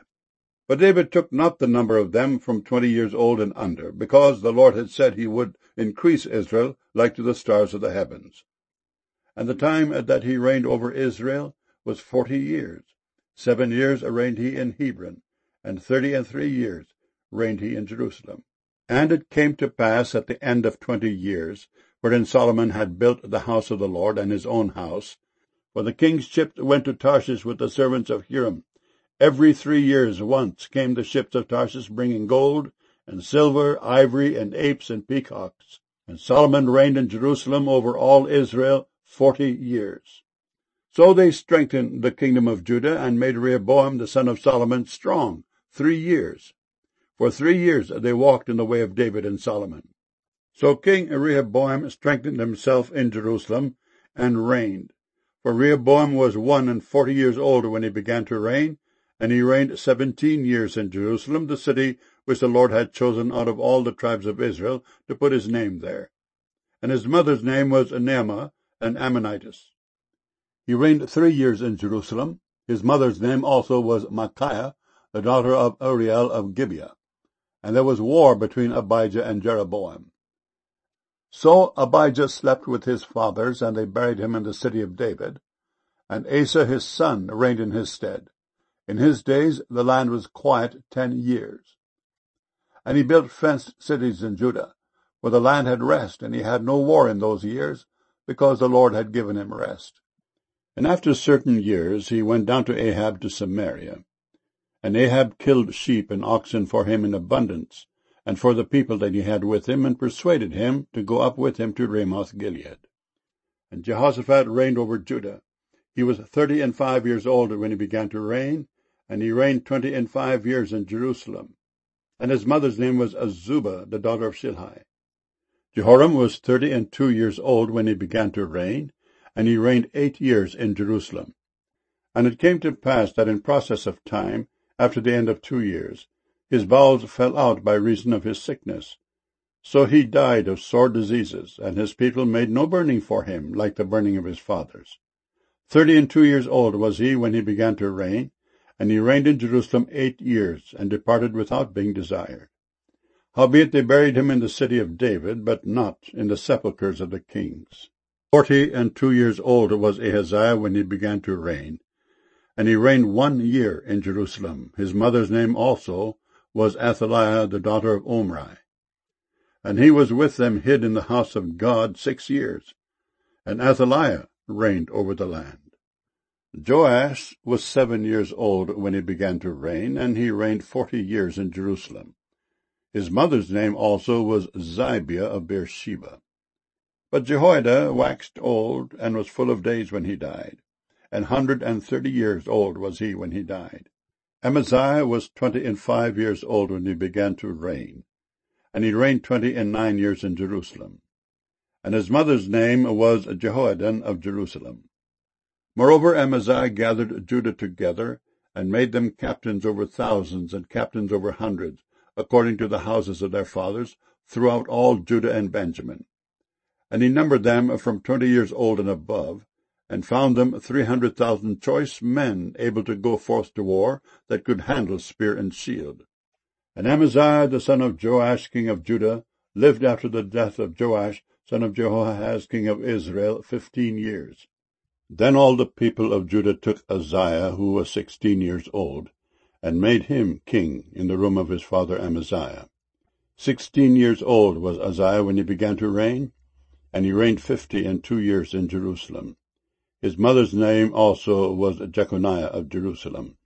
A: But David took not the number of them from twenty years old and under, because the Lord had said he would increase Israel like to the stars of the heavens. And the time that he reigned over Israel was forty years. Seven years reigned he in Hebron, and thirty and three years reigned he in Jerusalem. And it came to pass at the end of twenty years, wherein Solomon had built the house of the Lord and his own house, for the king's ships went to Tarshish with the servants of Hiram. Every three years once came the ships of Tarshish, bringing gold and silver, ivory, and apes and peacocks. And Solomon reigned in Jerusalem over all Israel forty years. So they strengthened the kingdom of Judah, and made Rehoboam the son of Solomon strong three years. For three years they walked in the way of David and Solomon. So King Rehoboam strengthened himself in Jerusalem, and reigned. For Rehoboam was one and forty years old when he began to reign, and he reigned seventeen years in Jerusalem, the city which the Lord had chosen out of all the tribes of Israel to put his name there. And his mother's name was Naamah, an Ammonitess. He reigned three years in Jerusalem. His mother's name also was Micaiah, the daughter of Uriel of Gibeah. And there was war between Abijah and Jeroboam. So Abijah slept with his fathers, and they buried him in the city of David. And Asa his son reigned in his stead. In his days the land was quiet ten years. And he built fenced cities in Judah, for the land had rest, and he had no war in those years, because the Lord had given him rest. And after certain years he went down to Ahab to Samaria. And Ahab killed sheep and oxen for him in abundance, and for the people that he had with him, and persuaded him to go up with him to Ramoth Gilead. And Jehoshaphat reigned over Judah. He was thirty and five years old when he began to reign, and he reigned twenty and five years in Jerusalem. And his mother's name was Azubah, the daughter of Shilhi. Jehoram was thirty and two years old when he began to reign, and he reigned eight years in Jerusalem. And it came to pass that in process of time, after the end of two years, his bowels fell out by reason of his sickness. So he died of sore diseases, and his people made no burning for him like the burning of his fathers. Thirty and two years old was he when he began to reign, and he reigned in Jerusalem eight years, and departed without being desired. Howbeit they buried him in the city of David, but not in the sepulchres of the kings. Forty and two years old was Ahaziah when he began to reign, and he reigned one year in Jerusalem. His mother's name also was Athaliah, the daughter of Omri. And he was with them hid in the house of God six years, and Athaliah reigned over the land. Joash was seven years old when he began to reign, and he reigned forty years in Jerusalem. His mother's name also was Zibiah of Beersheba. But Jehoiada waxed old, and was full of days when he died. An hundred and thirty years old was he when he died. Amaziah was twenty and five years old when he began to reign, and he reigned twenty and nine years in Jerusalem. And his mother's name was Jehoaddan of Jerusalem. Moreover, Amaziah gathered Judah together, and made them captains over thousands and captains over hundreds, according to the houses of their fathers, throughout all Judah and Benjamin. And he numbered them from twenty years old and above, and found them three hundred thousand choice men able to go forth to war, that could handle spear and shield. And Amaziah the son of Joash king of Judah lived after the death of Joash son of Jehoahaz king of Israel fifteen years. Then all the people of Judah took Uzziah, who was sixteen years old, and made him king in the room of his father Amaziah. Sixteen years old was Uzziah when he began to reign, and he reigned fifty and two years in Jerusalem. His mother's name also was Jeconiah of Jerusalem.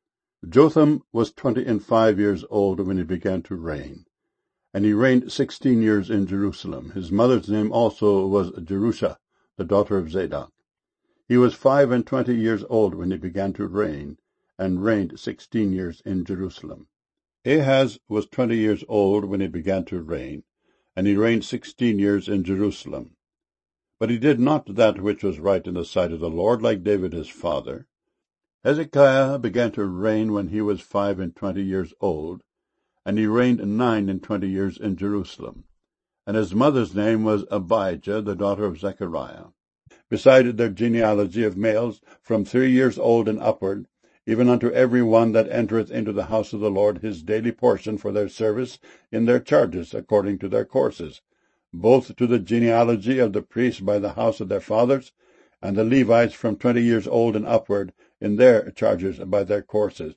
A: Jotham was twenty and five years old when he began to reign, and he reigned sixteen years in Jerusalem. His mother's name also was Jerusha, the daughter of Zadok. He was five and twenty years old when he began to reign, and reigned sixteen years in Jerusalem. Ahaz was twenty years old when he began to reign, and he reigned sixteen years in Jerusalem. But he did not that which was right in the sight of the Lord, like David his father. Hezekiah began to reign when he was five and twenty years old, and he reigned nine and twenty years in Jerusalem. And his mother's name was Abijah, the daughter of Zechariah. Beside their genealogy of males from three years old and upward, even unto every one that entereth into the house of the Lord his daily portion for their service in their charges according to their courses, both to the genealogy of the priests by the house of their fathers, and the Levites from twenty years old and upward in their charges by their courses.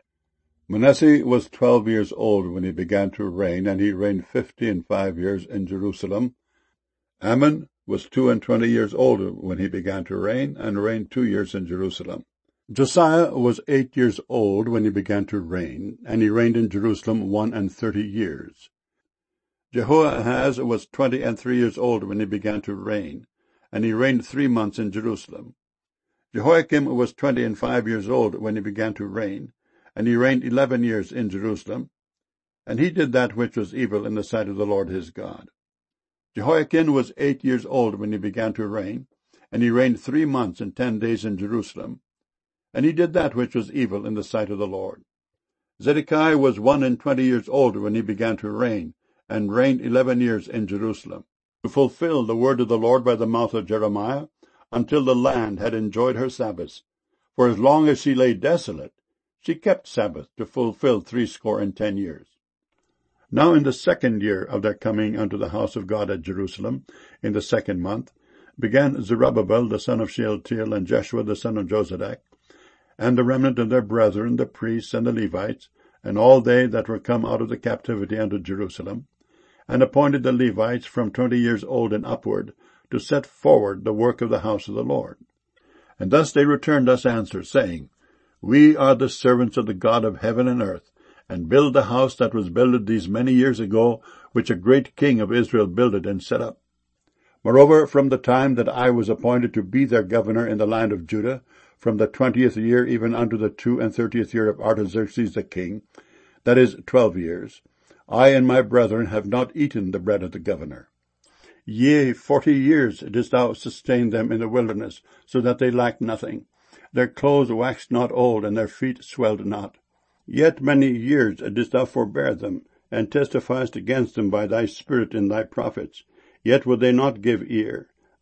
A: Manasseh was twelve years old when he began to reign, and he reigned fifty and five years in Jerusalem. Ammon was two and twenty years old when he began to reign, and reigned two years in Jerusalem. Josiah was eight years old when he began to reign, and he reigned in Jerusalem one and thirty years. Jehoahaz was twenty and three years old when he began to reign, and he reigned three months in Jerusalem. Jehoiakim was twenty and five years old when he began to reign, and he reigned eleven years in Jerusalem, and he did that which was evil in the sight of the Lord his God. Jehoiakim was eight years old when he began to reign, and he reigned three months and ten days in Jerusalem, and he did that which was evil in the sight of the Lord. Zedekiah was one and twenty years old when he began to reign, and reigned eleven years in Jerusalem, to fulfill the word of the Lord by the mouth of Jeremiah, until the land had enjoyed her Sabbaths. For as long as she lay desolate, she kept Sabbath to fulfill threescore and ten years. Now in the second year of their coming unto the house of God at Jerusalem, in the second month, began Zerubbabel the son of Shealtiel, and Jeshua the son of Jozadak, and the remnant of their brethren, the priests and the Levites, and all they that were come out of the captivity unto Jerusalem, and appointed the Levites from twenty years old and upward, to set forward the work of the house of the Lord. And thus they returned us answer, saying, We are the servants of the God of heaven and earth, and build the house that was builded these many years ago, which a great king of Israel builded and set up. Moreover, from the time that I was appointed to be their governor in the land of Judah, from the twentieth year even unto the two and thirtieth year of Artaxerxes the king, that is, twelve years, I and my brethren have not eaten the bread of the governor. Yea, forty years didst thou sustain them in the wilderness, so that they lacked nothing. Their clothes waxed not old, and their feet swelled not. Yet many years didst thou forbear them, and testifiest against them by thy spirit in thy prophets. Yet would they not give ear.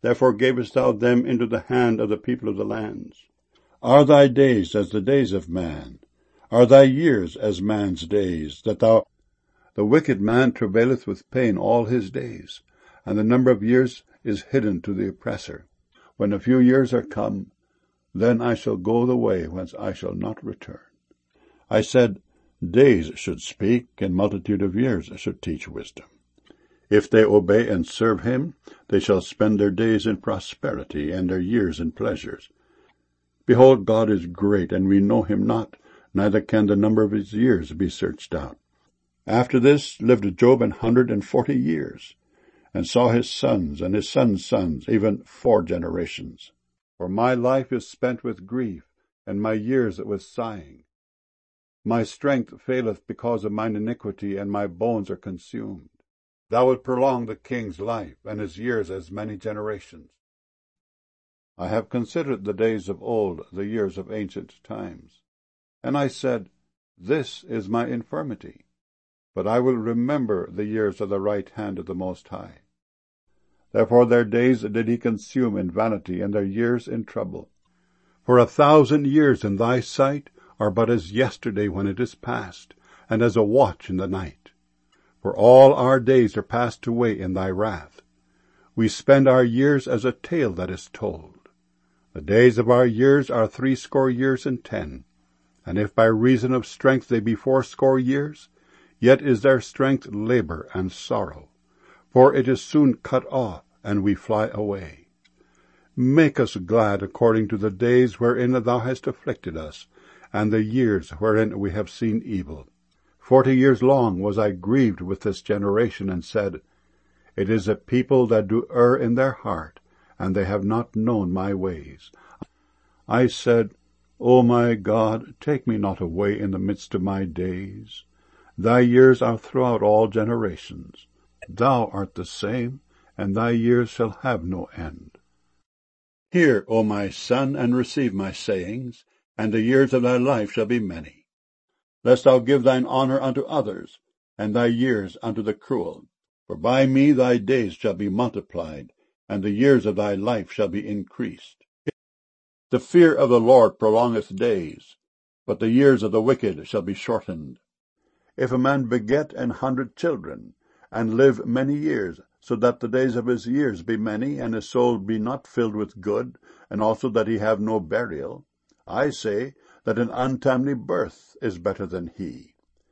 A: Therefore gavest thou them into the hand of the people of the lands. Are thy days as the days of man? Are thy years as man's days, that thou... The wicked man travaileth with pain all his days, and the number of years is hidden to the oppressor. When a few years are come, then I shall go the way whence I shall not return. I said, days should speak, and multitude of years should teach wisdom. If they obey and serve him, they shall spend their days in prosperity, and their years in pleasures. Behold, God is great, and we know him not, neither can the number of his years be searched out. After this lived Job an hundred and forty years, and saw his sons and his sons' sons, even four generations. For my life is spent with grief, and my years with sighing. My strength faileth because of mine iniquity, and my bones are consumed. Thou wilt prolong the king's life, and his years as many generations. I have considered the days of old, the years of ancient times. And I said, this is my infirmity. But I will remember the years of the right hand of the Most High. Therefore their days did he consume in vanity, and their years in trouble. For a thousand years in thy sight are but as yesterday when it is past, and as a watch in the night. For all our days are passed away in thy wrath. We spend our years as a tale that is told. The days of our years are threescore years and ten. And if by reason of strength they be fourscore years, yet is their strength labor and sorrow, for it is soon cut off, and we fly away. Make us glad according to the days wherein thou hast afflicted us, and the years wherein we have seen evil. Forty years long was I grieved with this generation, and said, it is a people that do err in their heart, and they have not known my ways. I said, O my God, take me not away in the midst of my days. Thy years are throughout all generations. Thou art the same, and thy years shall have no end. Hear, O my son, and receive my sayings, and the years of thy life shall be many. Lest thou give thine honour unto others, and thy years unto the cruel. For by me thy days shall be multiplied, and the years of thy life shall be increased. The fear of the Lord prolongeth days, but the years of the wicked shall be shortened. If a man beget an hundred children, and live many years, so that the days of his years be many, and his soul be not filled with good, and also that he have no burial, I say that an untimely birth is better than he.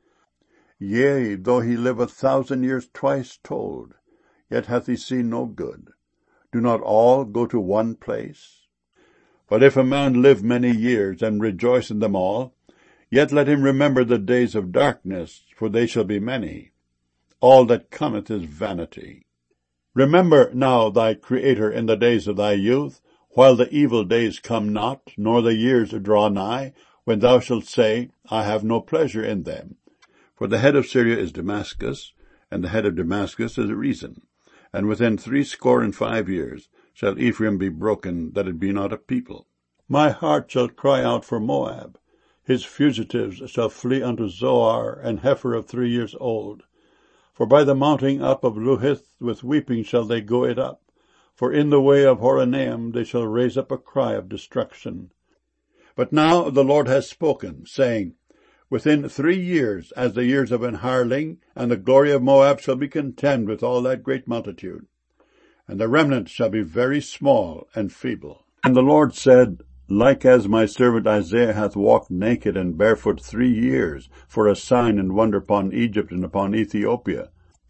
A: Yea, though he live a thousand years twice told, yet hath he seen no good. Do not all go to one place? But if a man live many years, and rejoice in them all, yet let him remember the days of darkness, for they shall be many. All that cometh is vanity. Remember now thy Creator in the days of thy youth, while the evil days come not, nor the years draw nigh, when thou shalt say, I have no pleasure in them. For the head of Syria is Damascus, and the head of Damascus is Rezin. And within threescore and five years shall Ephraim be broken, that it be not a people. My heart shall cry out for Moab. His fugitives shall flee unto Zoar, and heifer of three years old. For by the mounting up of Luhith with weeping shall they go it up. For in the way of Horonaim they shall raise up a cry of destruction. But now the Lord has spoken, saying, Within three years, as the years of an hireling, and the glory of Moab shall be contemned with all that great multitude. And the remnant shall be very small and feeble. And the Lord said, Like as my servant Isaiah hath walked naked and barefoot three years, for a sign and wonder upon Egypt and upon Ethiopia.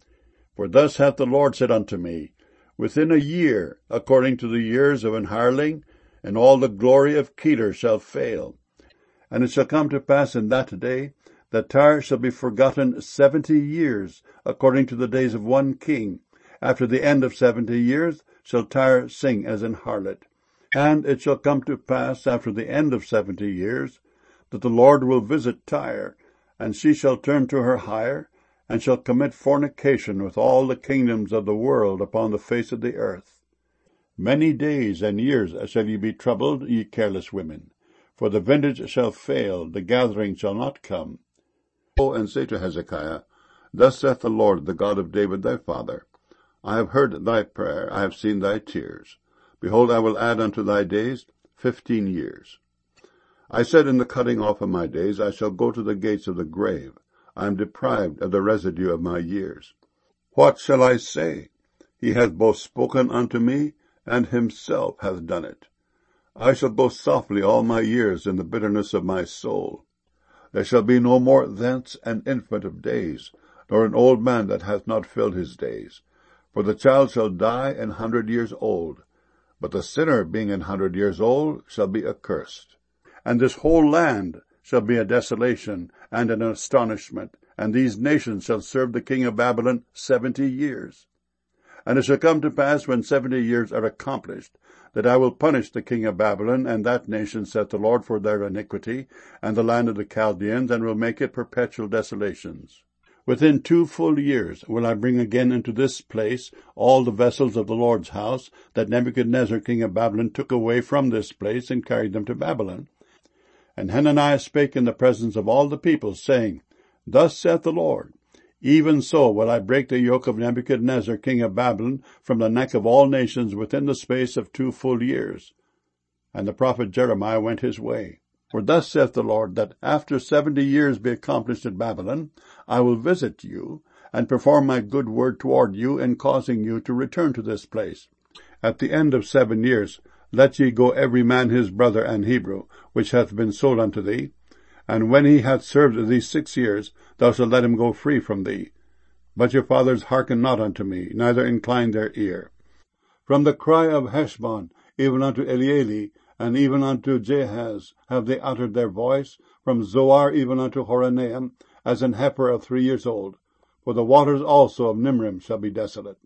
A: For thus hath the Lord said unto me, Within a year, according to the years of an hireling, and all the glory of Kedar shall fail. And it shall come to pass in that day, that Tyre shall be forgotten seventy years, according to the days of one king. After the end of seventy years shall Tyre sing as an harlot. And it shall come to pass after the end of seventy years, that the Lord will visit Tyre, and she shall turn to her hire, and shall commit fornication with all the kingdoms of the world upon the face of the earth. Many days and years shall ye be troubled, ye careless women. For the vintage shall fail, the gathering shall not come. Go and say to Hezekiah, Thus saith the Lord, the God of David thy father, I have heard thy prayer, I have seen thy tears. Behold, I will add unto thy days fifteen years. I said in the cutting off of my days, I shall go to the gates of the grave. I am deprived of the residue of my years. What shall I say? He hath both spoken unto me, and himself hath done it. I shall go softly all my years in the bitterness of my soul. There shall be no more thence an infant of days, nor an old man that hath not filled his days. For the child shall die an hundred years old, but the sinner being an hundred years old shall be accursed. And this whole land shall be a desolation and an astonishment, and these nations shall serve the king of Babylon seventy years. And it shall come to pass, when seventy years are accomplished, that I will punish the king of Babylon and that nation, saith the Lord, for their iniquity, and the land of the Chaldeans, and will make it perpetual desolations. Within two full years will I bring again into this place all the vessels of the Lord's house, that Nebuchadnezzar king of Babylon took away from this place, and carried them to Babylon. And Hananiah spake in the presence of all the people, saying, Thus saith the Lord, Even so will I break the yoke of Nebuchadnezzar king of Babylon from the neck of all nations within the space of two full years. And the prophet Jeremiah went his way. For thus saith the Lord, that after seventy years be accomplished at Babylon, I will visit you, and perform my good word toward you, in causing you to return to this place. At the end of seven years let ye go every man his brother and Hebrew, which hath been sold unto thee. And when he hath served thee six years, thou shalt let him go free from thee. But your fathers hearken not unto me, neither incline their ear. From the cry of Heshbon, even unto Elealeh, and even unto Jahaz, have they uttered their voice, from Zoar even unto Horonaim, as an heifer of three years old. For the waters also of Nimrim shall be desolate.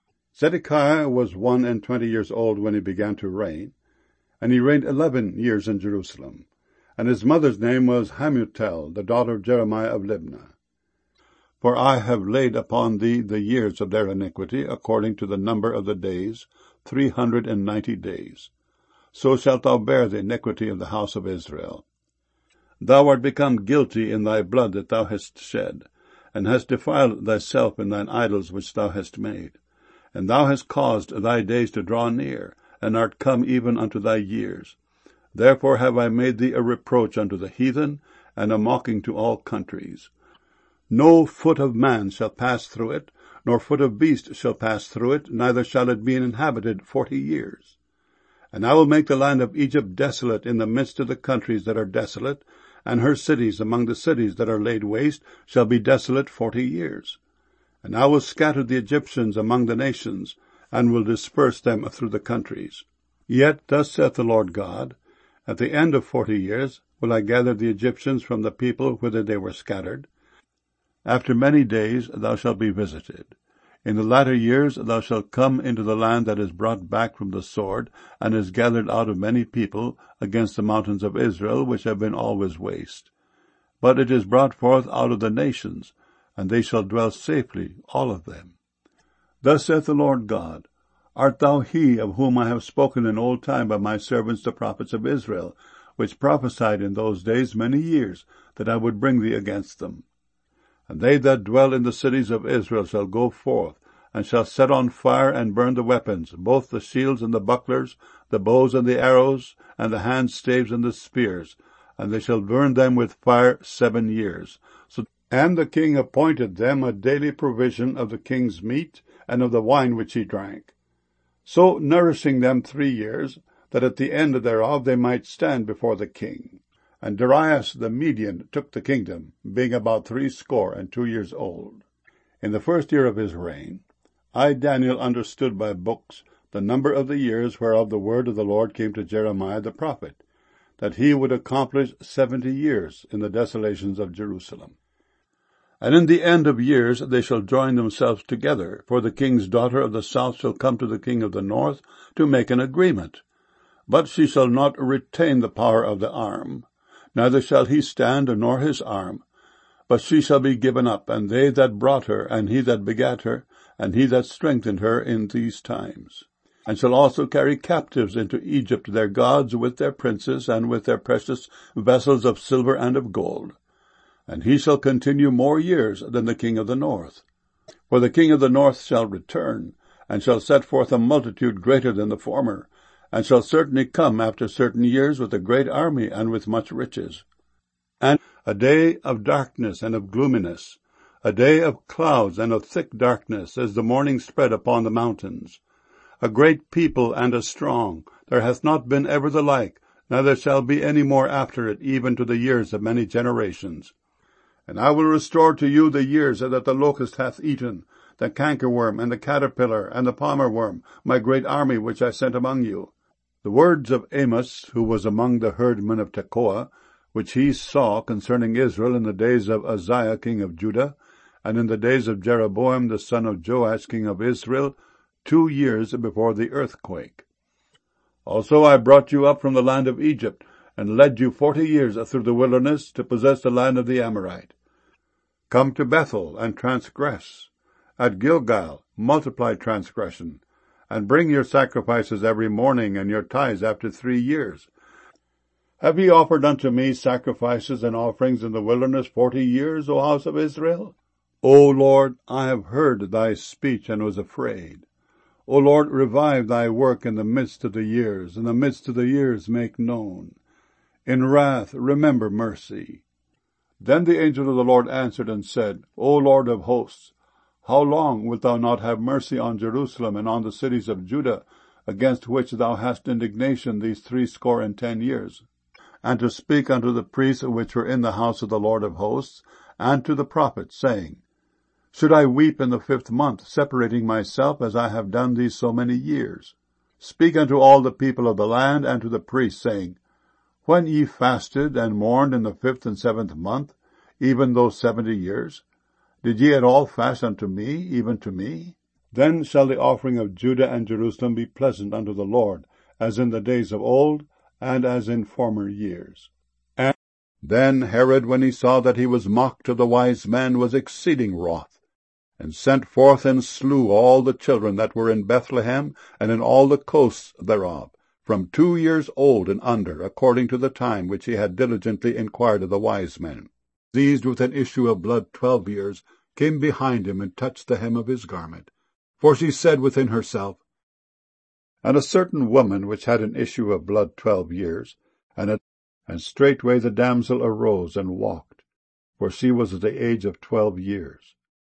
A: Zedekiah was one and twenty years old when he began to reign, and he reigned eleven years in Jerusalem. And his mother's name was Hamutal, the daughter of Jeremiah of Libnah. For I have laid upon thee the years of their iniquity, according to the number of the days, three hundred and ninety days. So shalt thou bear the iniquity of the house of Israel. Thou art become guilty in thy blood that thou hast shed, and hast defiled thyself in thine idols which thou hast made. And thou hast caused thy days to draw near, and art come even unto thy years. Therefore have I made thee a reproach unto the heathen, and a mocking to all countries. No foot of man shall pass through it, nor foot of beast shall pass through it, neither shall it be inhabited forty years. And I will make the land of Egypt desolate in the midst of the countries that are desolate, and her cities among the cities that are laid waste shall be desolate forty years. And I will scatter the Egyptians among the nations, and will disperse them through the countries. Yet thus saith the Lord God, At the end of forty years will I gather the Egyptians from the people whither they were scattered. After many days thou shalt be visited. In the latter years thou shalt come into the land that is brought back from the sword, and is gathered out of many people, against the mountains of Israel, which have been always waste. But it is brought forth out of the nations, and they shall dwell safely, all of them. Thus saith the Lord God, Art thou he of whom I have spoken in old time by my servants the prophets of Israel, which prophesied in those days many years, that I would bring thee against them? And they that dwell in the cities of Israel shall go forth, and shall set on fire and burn the weapons, both the shields and the bucklers, the bows and the arrows, and the handstaves and the spears, and they shall burn them with fire seven years. So, and the king appointed them a daily provision of the king's meat, and of the wine which he drank, so nourishing them three years, that at the end thereof they might stand before the king. And Darius the Median took the kingdom, being about threescore and two years old. In the first year of his reign, I Daniel understood by books the number of the years whereof the word of the Lord came to Jeremiah the prophet, that he would accomplish seventy years in the desolations of Jerusalem. And in the end of years they shall join themselves together, for the king's daughter of the south shall come to the king of the north to make an agreement. But she shall not retain the power of the arm, neither shall he stand, nor his arm, but she shall be given up, and they that brought her, and he that begat her, and he that strengthened her in these times. And shall also carry captives into Egypt their gods with their princes, and with their precious vessels of silver and of gold. And he shall continue more years than the king of the north. For the king of the north shall return, and shall set forth a multitude greater than the former, and shall certainly come after certain years with a great army and with much riches. And a day of darkness and of gloominess, a day of clouds and of thick darkness, as the morning spread upon the mountains. A great people and a strong, there hath not been ever the like, neither shall be any more after it, even to the years of many generations. And I will restore to you the years that the locust hath eaten, the cankerworm, and the caterpillar, and the palmer worm, my great army which I sent among you. The words of Amos, who was among the herdmen of Tekoa, which he saw concerning Israel in the days of Uzziah king of Judah, and in the days of Jeroboam the son of Joash king of Israel, two years before the earthquake. Also I brought you up from the land of Egypt, and led you forty years through the wilderness to possess the land of the Amorite. Come to Bethel, and transgress. At Gilgal multiply transgression, and bring your sacrifices every morning, and your tithes after three years. Have ye offered unto me sacrifices and offerings in the wilderness forty years, O house of Israel? O Lord, I have heard thy speech, and was afraid. O Lord, revive thy work in the midst of the years, in the midst of the years make known. In wrath remember mercy. Then the angel of the Lord answered and said, O Lord of hosts, how long wilt thou not have mercy on Jerusalem and on the cities of Judah, against which thou hast indignation these threescore and ten years? And to speak unto the priests which were in the house of the Lord of hosts, and to the prophets, saying, Should I weep in the fifth month, separating myself, as I have done these so many years? Speak unto all the people of the land, and to the priests, saying, When ye fasted and mourned in the fifth and seventh month, even those seventy years, did ye at all fast unto me, even to me? Then shall the offering of Judah and Jerusalem be pleasant unto the Lord, as in the days of old, and as in former years. And then Herod, when he saw that he was mocked of the wise men, was exceeding wroth, and sent forth and slew all the children that were in Bethlehem, and in all the coasts thereof, from two years old and under, according to the time which he had diligently inquired of the wise men. Seized with an issue of blood twelve years, came behind him, and touched the hem of his garment. For she said within herself, And a certain woman which had an issue of blood twelve years, and, a, and straightway the damsel arose and walked, for she was of the age of twelve years.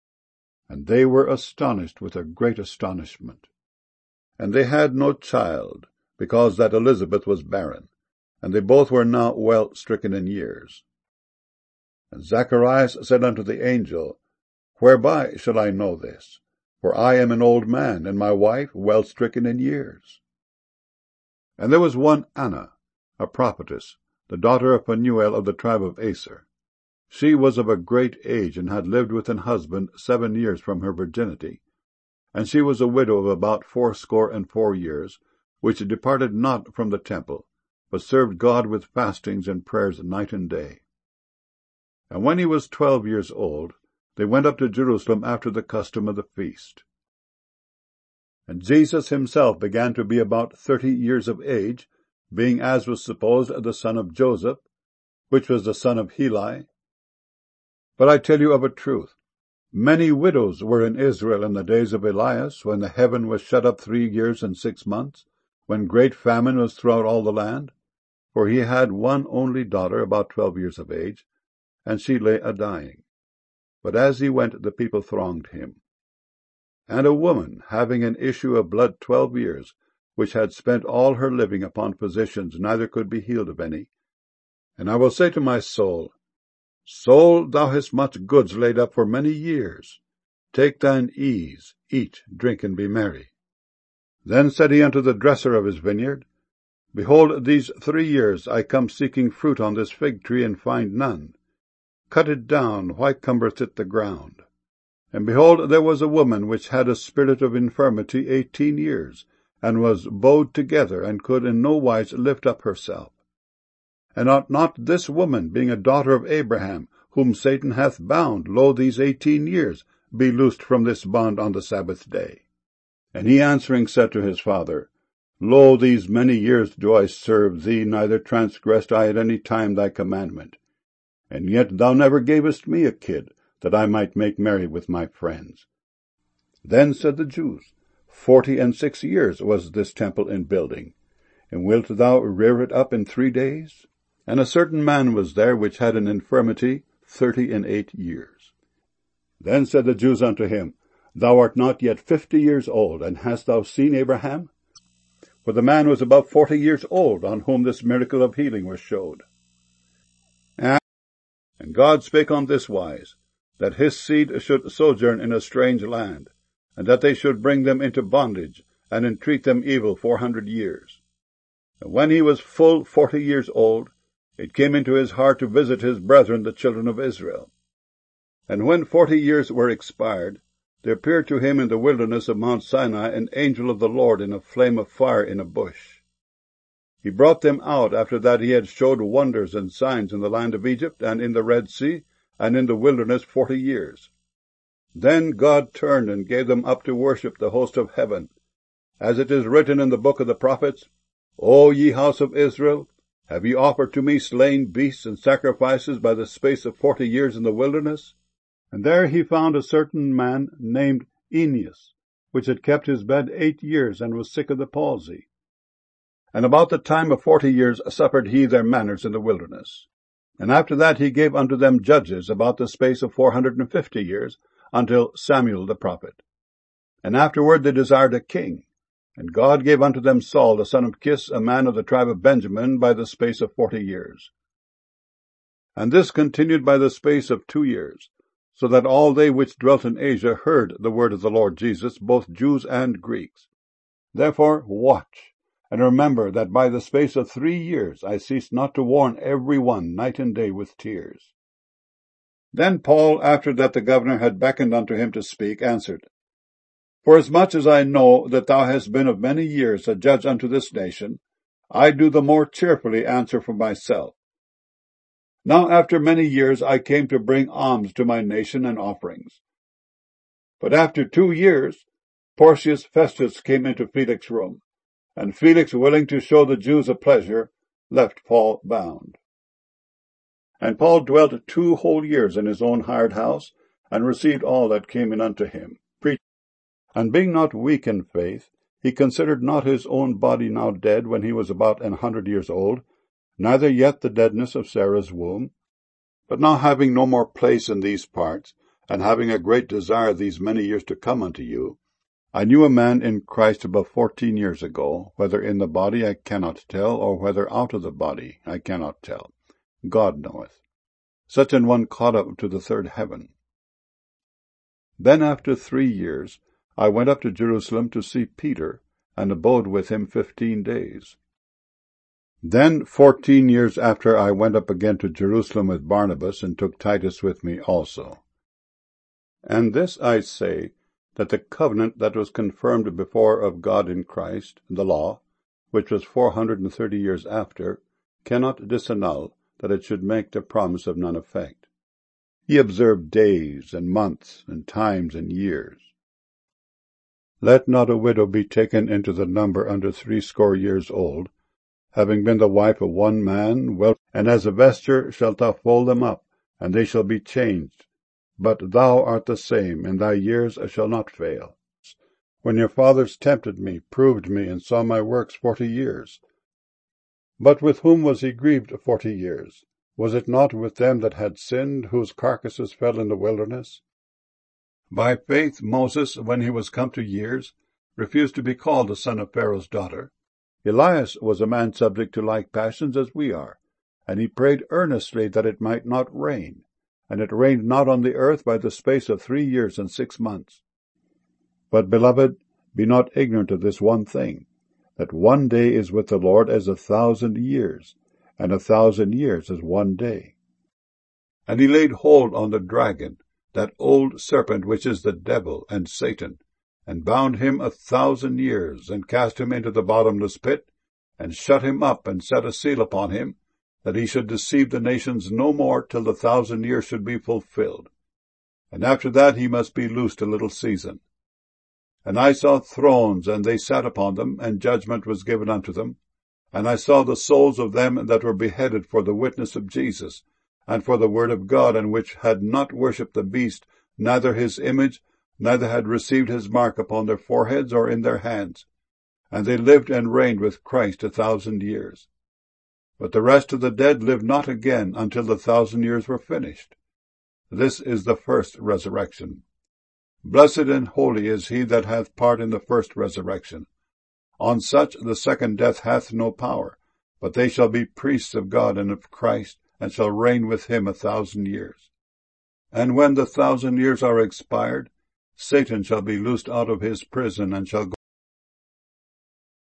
A: And they were astonished with a great astonishment. And they had no child, because that Elizabeth was barren, and they both were now well stricken in years. And Zacharias said unto the angel, Whereby shall I know this? For I am an old man, and my wife well stricken in years. And there was one Anna, a prophetess, the daughter of Phanuel of the tribe of Aser. She was of a great age, and had lived with an husband seven years from her virginity. And she was a widow of about fourscore and four years, which departed not from the temple, but served God with fastings and prayers night and day. And when he was twelve years old, they went up to Jerusalem after the custom of the feast. And Jesus himself began to be about thirty years of age, being, as was supposed, the son of Joseph, which was the son of Heli. But I tell you of a truth, many widows were in Israel in the days of Elias, when the heaven was shut up three years and six months, when great famine was throughout all the land. For he had one only daughter, about twelve years of age, and she lay a-dying. But as he went, the people thronged him. And a woman, having an issue of blood twelve years, which had spent all her living upon physicians, neither could be healed of any. And I will say to my soul, Soul, thou hast much goods laid up for many years. Take thine ease, eat, drink, and be merry. Then said he unto the dresser of his vineyard, Behold, these three years I come seeking fruit on this fig tree, and find none. Cut it down, why cumbereth it the ground? And behold, there was a woman which had a spirit of infirmity eighteen years, and was bowed together, and could in no wise lift up herself. And ought not this woman, being a daughter of Abraham, whom Satan hath bound, lo, these eighteen years, be loosed from this bond on the Sabbath day? And he answering said to his father, Lo, these many years do I serve thee, neither transgressed I at any time thy commandment. And yet thou never gavest me a kid, that I might make merry with my friends. Then said the Jews, Forty and six years was this temple in building. And wilt thou rear it up in three days? And a certain man was there which had an infirmity thirty and eight years. Then said the Jews unto him, Thou art not yet fifty years old, and hast thou seen Abraham? For the man was about forty years old, on whom this miracle of healing was showed. And God spake on this wise, that his seed should sojourn in a strange land, and that they should bring them into bondage, and entreat them evil four hundred years. And when he was full forty years old, it came into his heart to visit his brethren the children of Israel. And when forty years were expired, there appeared to him in the wilderness of Mount Sinai an angel of the Lord in a flame of fire in a bush. He brought them out after that he had showed wonders and signs in the land of Egypt, and in the Red Sea, and in the wilderness forty years. Then God turned and gave them up to worship the host of heaven, as it is written in the book of the prophets, O ye house of Israel, have ye offered to me slain beasts and sacrifices by the space of forty years in the wilderness? And there he found a certain man named Aeneas, which had kept his bed eight years, and was sick of the palsy. And about the time of forty years suffered he their manners in the wilderness. And after that he gave unto them judges about the space of four hundred and fifty years, until Samuel the prophet. And afterward they desired a king. And God gave unto them Saul the son of Kish, a man of the tribe of Benjamin, by the space of forty years. And this continued by the space of two years, so that all they which dwelt in Asia heard the word of the Lord Jesus, both Jews and Greeks. Therefore watch, and remember that by the space of three years I ceased not to warn every one night and day with tears. Then Paul, after that the governor had beckoned unto him to speak, answered, Forasmuch as I know that thou hast been of many years a judge unto this nation, I do the more cheerfully answer for myself. Now after many years I came to bring alms to my nation and offerings. But after two years Porcius Festus came into Felix's room, and Felix, willing to show the Jews a pleasure, left Paul bound. And Paul dwelt two whole years in his own hired house, and received all that came in unto him. And being not weak in faith, he considered not his own body now dead when he was about an hundred years old, neither yet the deadness of Sarah's womb. But now having no more place in these parts, and having a great desire these many years to come unto you, I knew a man in Christ above fourteen years ago, whether in the body I cannot tell, or whether out of the body I cannot tell. God knoweth. Such an one caught up to the third heaven. Then after three years I went up to Jerusalem to see Peter, and abode with him fifteen days. Then fourteen years after I went up again to Jerusalem with Barnabas, and took Titus with me also. And this I say, that the covenant that was confirmed before of God in Christ, the law, which was four hundred and thirty years after, cannot disannul, that it should make the promise of none effect. He observed days, and months, and times, and years. Let not a widow be taken into the number under threescore years old, having been the wife of one man, well, and as a vesture shalt thou fold them up, and they shall be changed. But thou art the same, and thy years shall not fail. When your fathers tempted me, proved me, and saw my works forty years. But with whom was he grieved forty years? Was it not with them that had sinned, whose carcasses fell in the wilderness? By faith Moses, when he was come to years, refused to be called the son of Pharaoh's daughter. Elias was a man subject to like passions as we are, and he prayed earnestly that it might not rain, and it rained not on the earth by the space of three years and six months. But, beloved, be not ignorant of this one thing, that one day is with the Lord as a thousand years, and a thousand years as one day. And he laid hold on the dragon, that old serpent which is the devil and Satan, and bound him a thousand years, and cast him into the bottomless pit, and shut him up, and set a seal upon him, that he should deceive the nations no more till the thousand years should be fulfilled. And after that he must be loosed a little season. And I saw thrones, and they sat upon them, and judgment was given unto them. And I saw the souls of them that were beheaded for the witness of Jesus, and for the word of God, and which had not worshipped the beast, neither his image, neither had received his mark upon their foreheads or in their hands. and they lived and reigned with Christ a thousand years. But the rest of the dead lived not again until the thousand years were finished. This is the first resurrection. Blessed and holy is he that hath part in the first resurrection. On such the second death hath no power, but they shall be priests of God and of Christ, and shall reign with him a thousand years. And when the thousand years are expired, Satan shall be loosed out of his prison, and shall go